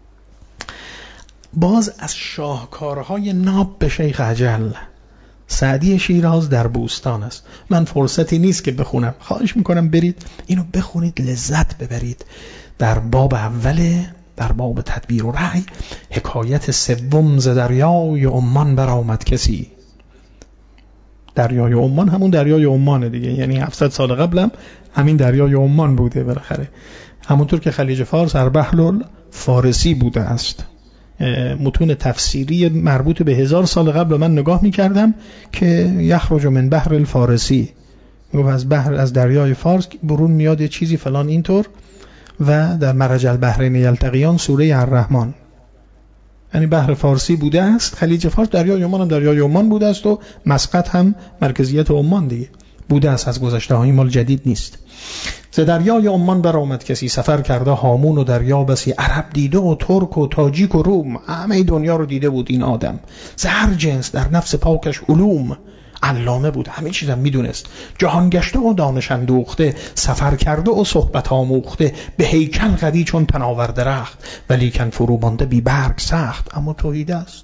باز از شاهکارهای ناب به شیخ اجل سعدی شیراز در بوستان است. من فرصتی نیست که بخونم، خواهش میکنم برید اینو بخونید، لذت ببرید. در باب اوله، در باب تدبیر و رأی، حکایت سوم ز دریای عمان برآمد کسی. دریای عمان همون دریای عمانه دیگه، یعنی هفتصد سال قبلم همین دریای عمان بوده بالاخره. همونطور که خلیج فارس اربحل فارسی بوده است. متون تفسیری مربوط به هزار سال قبل من نگاه می‌کردم که یخرج من بحر الفارسی، میگفت از بحر، از دریای فارس برون میاد یه چیزی فلان اینطور. و در مرج البحرین یلتقیان سوره الرحمن، یعنی بحر فارسی بوده است، خلیج فارس، دریای عمان هم دریای عمان بوده است و مسقط هم مرکزیت عمان دیگه. بوده است، از گذشته های مال جدید نیست. ز دریای عمان برآمد کسی، سفر کرده هامون و دریا بسی. عرب دیده و ترک و تاجیک و روم، همه دنیا رو دیده بود این آدم. ز هر جنس در نفس پاکش علوم، علامه بود، همه چیزم میدونست. جهان گشته و دانش اندوخته، سفر کرده و صحبت آموخته. به هیکل قوی چون تناور درخت، ولیکن فرو مانده بی برگ سخت. اما توحید است،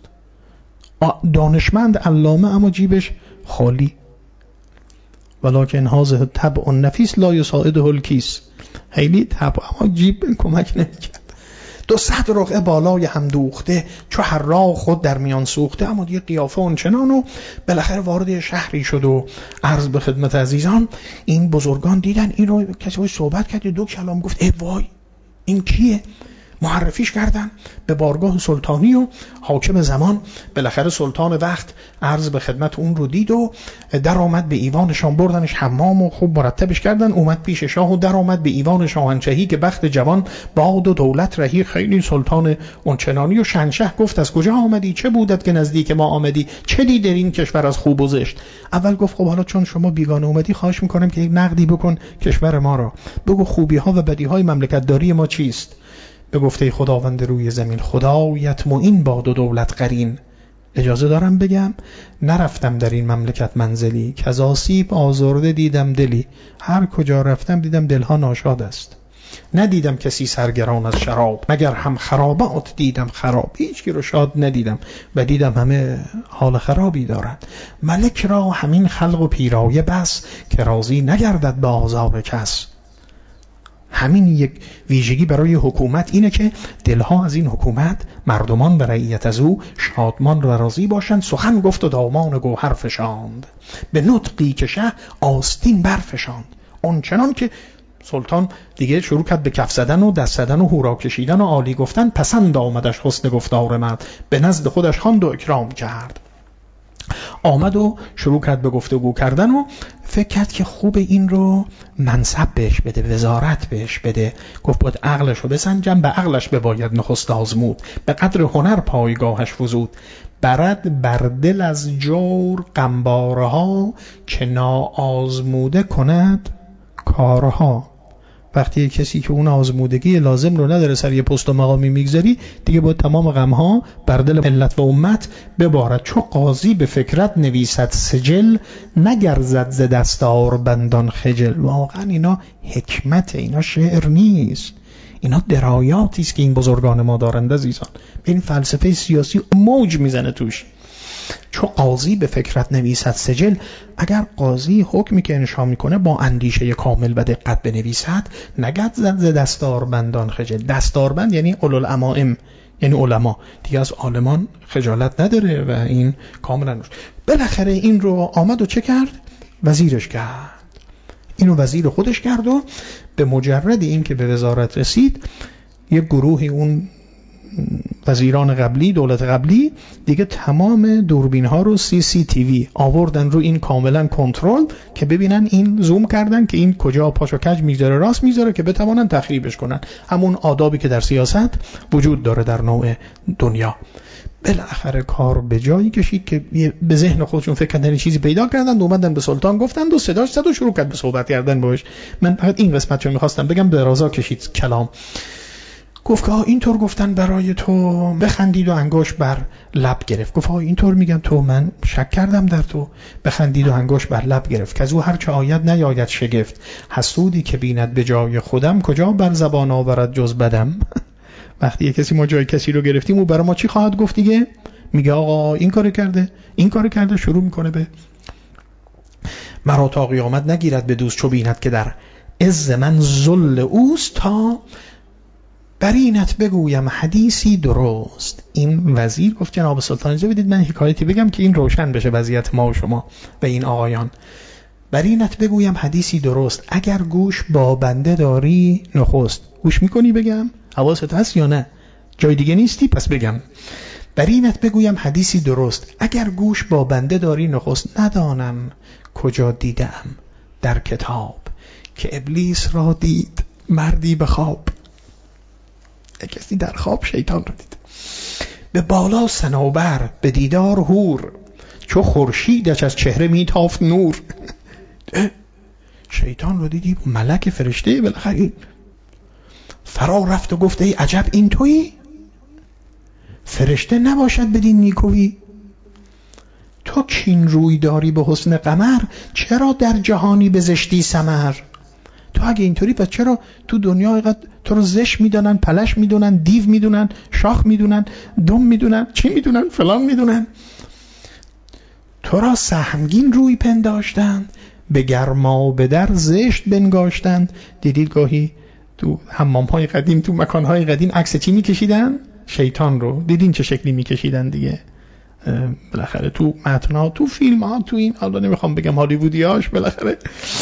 دانشمند علامه اما جیبش خالی. ولکن هذا طبع نفیس لا یساعده الکیس. خیلی طبع اما جیب کمک نمیکرد. دو صد رقعه بالای هم دوخته، چو هر راه خود در میان سوخته. اما دیگه قیافه اونچنان و بالاخره وارد شهری شد و عرض به خدمت عزیزان این بزرگان دیدن این رو، کسی باید صحبت کرد، دو کلام گفت ای وای این کیه؟ معرفیش کردن به بارگاه سلطانی و حاکم زمان. بالاخره سلطان وقت عرض به خدمت اون رو دید و در آمد به ایوانشان، بردنش حمام و خوب مرتبش کردن. اومد پیش شاه و در آمد به ایوان شاهنشهی که بخت جوان باد و دولت رهی. خیلی سلطان اونچنانی و شهنشه گفت از کجا آمدی؟ چه بودت که نزدیک ما آمدی؟ چه دیدی در این کشور از خوب و زشت؟ اول گفت خب حالا چون شما بیگانه اومدی خواهش میکنم که یک نقدی بکن کشور ما را، بگو خوبی ها و بدی های مملکت داری ما چیست. به گفته خداوند روی زمین، خدایت معین باد و دولت قرین. اجازه دارم بگم نرفتم در این مملکت منزلی، که از آسیب آزرده دیدم دلی. هر کجا رفتم دیدم دلها ناشاد است. ندیدم کسی سرگران از شراب، مگر هم خرابات دیدم خراب. هیچ کی رو شاد ندیدم و دیدم همه حال خرابی دارند. ملک را همین خلق و پیرایه بس، که راضی نگردد به آزار کس. همین یک ویژگی برای حکومت اینه که دلها از این حکومت، مردمان و رعیت از او شادمان و راضی باشند. سخن گفت و دامان گوهر فشاند، به نطقی که شه آستین برفشاند. اون چنان که سلطان دیگه شروع کرد به کف زدن و دست زدن و هورا کشیدن و عالی گفتن. پسند آمدش حسن گفتار مرد، به نزد خودش خواند و اکرام کرد. آمد و شروع کرد به گفتگو کردن و فکر کرد که خوب این رو منصب بهش بده، وزارت بهش بده. گفت باید عقلش رو بسنجم، به عقلش بباید نخست آزمود. به قدر هنر پایگاهش فزود، برد بر دل از جور غمبارها، که ناآزموده کند کارها. وقتی کسی که اون آزمودگی لازم رو نداره سر یه پست و مقامی میگذاری، دیگه باید تمام غمها بر دل ملت و امت ببارد. چو قاضی به فکرت نویسد سجل، نگرزد ز دستار بندان خجل. واقعا اینا حکمت، اینا شعر نیست، اینا درایاتی است که این بزرگان ما دارند عزیزان. این فلسفه سیاسی موج میزنه توش. چو قاضی به فکرت نویسد سجل، اگر قاضی حکمی که انشا میکنه با اندیشه کامل و دقت بنویسد، نگد زد ز دستار بندان خجل. دستاربند یعنی اولوالعمائم، یعنی علما. دیگه از عالمان خجالت نداره و این کاملا نوش. بالاخره این رو آمد و چه کرد؟ وزیرش کرد. اینو وزیر خودش کرد و به مجرد این که به وزارت رسید، یک گروهی اون وزیران قبلی، دولت قبلی دیگه تمام دوربین ها رو سی سی تی وی آوردن رو این، کاملا کنترل، که ببینن این زوم کردن که این کجا پاشو کج میذاره راست میذاره که بتوانن تخریبش کنن. همون آدابی که در سیاست وجود داره در نوع دنیا. بالاخره کار به جایی کشید که به ذهن خودشون فکر کردن چیزی پیدا کردن، اومدن به سلطان گفتند و صداش زد و شروع کرد به صحبت کردن باش. من فقط این قسمت رو می‌خواستم بگم، درازا کشید کلام. گفت که اینطور گفتن برای تو، بخندید و انگشت بر لب گرفت. گفت اینطور میگن تو، من شک کردم در تو. بخندید و انگشت بر لب گرفت، که از او هر چه آید نیاید شگفت. حسودی که بیند به جای خودم، کجا بر زبان آورد جز بدم. وقتی کسی ما جای کسی رو گرفتیم او برای ما چی خواهد گفت دیگه؟ میگه آقا این کار کرده، این کار کرده، شروع میکنه به مرا تا قیامت نگیرد به دوست، چو بیند که در عز من ذل اوست، تا بر اینت بگویم حدیثی درست. این وزیر گفت جناب سلطان اجازه بدید من حکایتی بگم که این روشن بشه وضعیت ما و شما و این آقایان. بر اینت بگویم حدیثی درست، اگر گوش با بنده داری نخست. گوش میکنی بگم؟ حواست هست یا نه؟ جای دیگه نیستی؟ پس بگم. بر اینت بگویم حدیثی درست، اگر گوش با بنده داری نخست. ندانم کجا دیدم در کتاب، که ابلیس را دید مردی به خواب. کسی در خواب شیطان رو دید. به بالا صنوبر به دیدار هور، چو خورشیدش از چهره میتافت نور. شیطان رو دیدی ملک فرشته بالاخره فرا رفت و گفت ای عجب این تویی؟ فرشته نباشد بدین نیکویی. تو کین روی داری به حسن قمر، چرا در جهانی به زشتی سمر؟ تو اگه اینطوری پس چرا تو دنیا اینقدر تو رو زشت میدونن، پلش میدونن، دیو میدونن، شاخ میدونن، دم میدونن، چی میدونن، فلان میدونن؟ تو را سهمگین روی پنداشتند، به گرما به در زشت بنگاشتند. دیدید گاهی تو حمام های قدیم، تو مکان های قدیم عکس چی میکشیدن؟ شیطان رو. دیدین چه شکلی میکشیدن دیگه؟ بالاخره تو متن‌ها، تو فیلم ها، تو این حالا نمیخوام بگم هالیوودیاش، بالاخره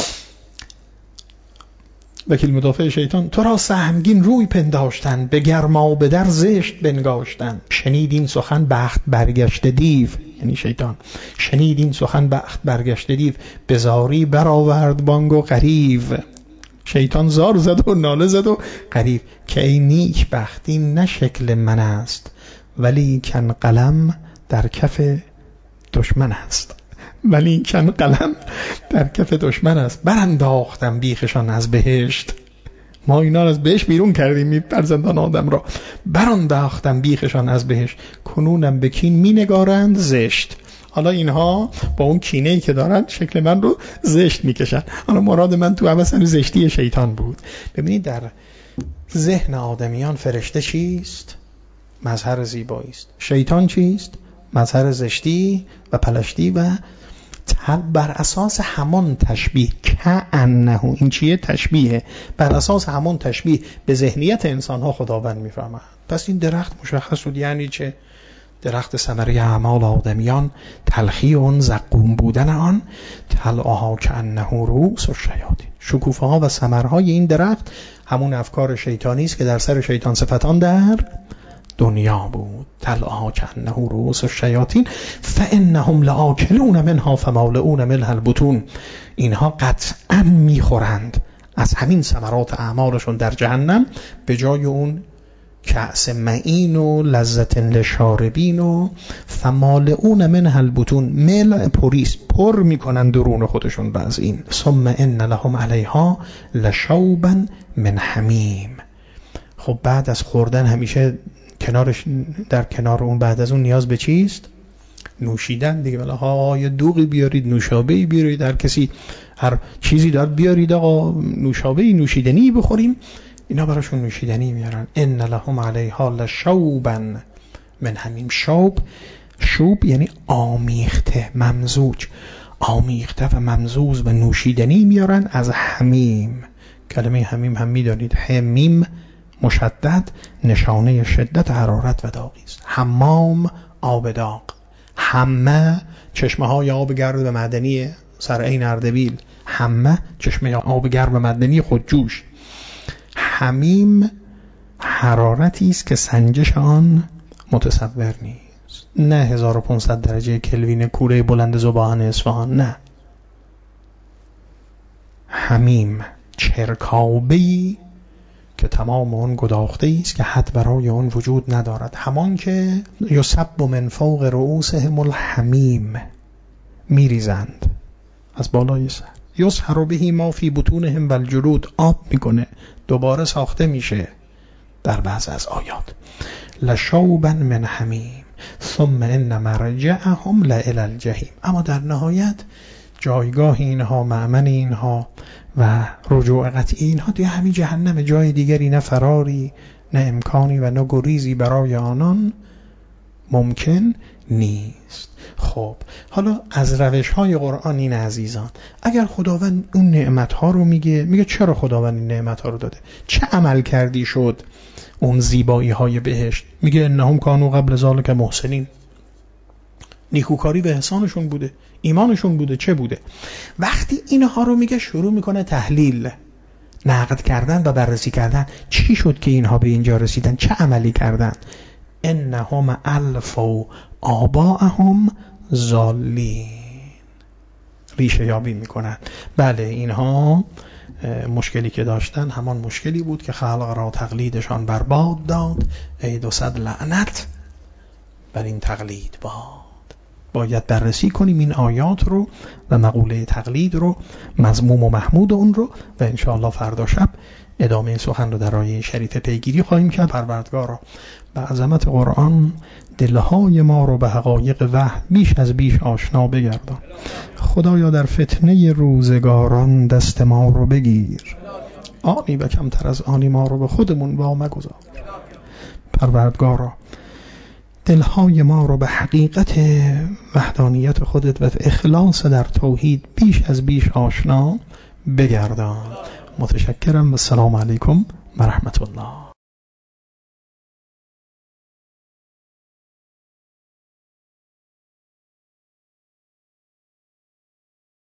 وکیل مدافع شیطان، تو را سهمگین روی پنداشتن، به گرما به در زشت بنگاشتن. شنید این سخن بخت برگشته دیو، یعنی شیطان، شنید این سخن بخت برگشته دیو، به زاری برآورد بانگ و غریو. شیطان زار زد و ناله زد و غریو که ای نیک بخت این نه شکل من است، ولی کن قلم در کف دشمن است. ولی کن قلم در کف دشمن است. برانداختم بیخشان از بهشت، ما اینا از بهشت بیرون کردیم، فرزندان آدم را برانداختم بیخشان از بهشت، کنونم به کین می نگارند زشت. حالا اینها با اون کینه‌ای که دارن شکل من رو زشت میکشن. حالا مراد من تو اصلا زشتی شیطان بود. ببینید در ذهن آدمیان فرشته چیست؟ مظهر زیبایی است. شیطان چیست؟ مظهر زشتی و پلشتی و بر اساس همان تشبیه کأنه، این چیه؟ تشبیه. بر اساس همان تشبیه به ذهنیت انسان‌ها خداوند میفهمد. پس این درخت مشخص شد یعنی چه؟ درخت ثمره اعمال آدمیان، تلخی اون، زقوم بودن آن، طلعها کأنه رؤوس الشیاطین. شکوفه ها و ثمرهای این درخت همون افکار شیطانی است که در سر شیطان صفتان در دنیا بود. طلعها کأنه رؤوس الشیاطین فانهم لآکلون منها فمالئون منها البطون. اینها قطعا میخورند از همین ثمرات اعمالشون در جهنم، به جای اون کأس معین و لذت لشاربین و فمالئون منها البطون، ملء پریست، پر میکنن درون خودشون از این. ثم ان لهم علیها لشوبا من حمیم. خب بعد از خوردن همیشه کنارش، در کنار اون بعد از اون نیاز به چیست؟ نوشیدن دیگه. بله ها، یه دوغی بیارید، نوشابه‌ای بیارید، هر کسی هر چیزی داد بیارید، آقا نوشابه‌ای، نوشیدنی بخوریم. اینا براشون نوشیدنی میارن. ان لهم علیها لشوبا من حمیم. شوب، شوب یعنی آمیخته، ممزوج، آمیخته و ممزوج و نوشیدنی میارن از حمیم. کلمه حمیم هم میدانید حمیم مشدد نشانه شدت حرارت و داغی است. حمام آب داغ، حمه چشمه های آب گرم معدنی سر عین اردبیل، حمه چشمه آب گرم معدنی خودجوش. حمیم حرارتی است که سنجش آن متصور نیست. نه هزار و پانصد درجه کلوین کوره بلند زبان اصفهان، نه. حمیم چرکابه‌ای که تمام اون گداخته است که حد برای اون وجود ندارد. همان که یصب من فوق رؤوسهم الحمیم، میریزند از بالای سر. یصهر به ما فی بطونهم والجلود، آب میکنه، دوباره ساخته میشه در بعض از آیات. لشوبا من حمیم ثم ان مرجعهم لإلی الجحیم. اما در نهایت جایگاه اینها، مأمن اینها و رجوع قطعی اینها دیگه همین جهنم، جای دیگری نه فراری، نه امکانی و نه گریزی برای آنان ممکن نیست. خب حالا از روش های قرآن این عزیزان، اگر خداوند اون نعمت ها رو میگه، میگه چرا خداوند این نعمت ها رو داده؟ چه عمل کردی شد اون زیبایی های بهشت؟ میگه انهم کانوا قبل ذلک محسنین. نیکوکاری به احسانشون بوده، ایمانشون بوده، چه بوده؟ وقتی اینها رو میگه شروع میکنه تحلیل، نقد کردن و بررسی کردن. چی شد که اینها به اینجا رسیدن؟ چه عملی کردن؟ انهم الفوا آباءهم ضالین. ریشه یابی میکنن. بله اینها مشکلی که داشتن همان مشکلی بود که خلق را تقلیدشان برباد داد. ای دو صد لعنت بر این تقلید باد. باید بررسی کنیم این آیات رو و مقوله تقلید رو، مذموم و محمود اون رو، و انشاءالله فردا شب ادامه سخن رو در آیه شریف پیگیری خواهیم کرد. پروردگارا به عظمت قرآن دلهای ما رو به حقایق وحی بیش از بیش آشنا بگردان. خدایا در فتنه روزگاران دست ما رو بگیر، آنی و کمتر از آنی ما رو به خودمون وا مگذار. پروردگارا دلهای ما رو به حقیقت وحدانیت خودت و اخلاص در توحید بیش از بیش آشنا بگردان. متشکرم و السلام علیکم و رحمت الله.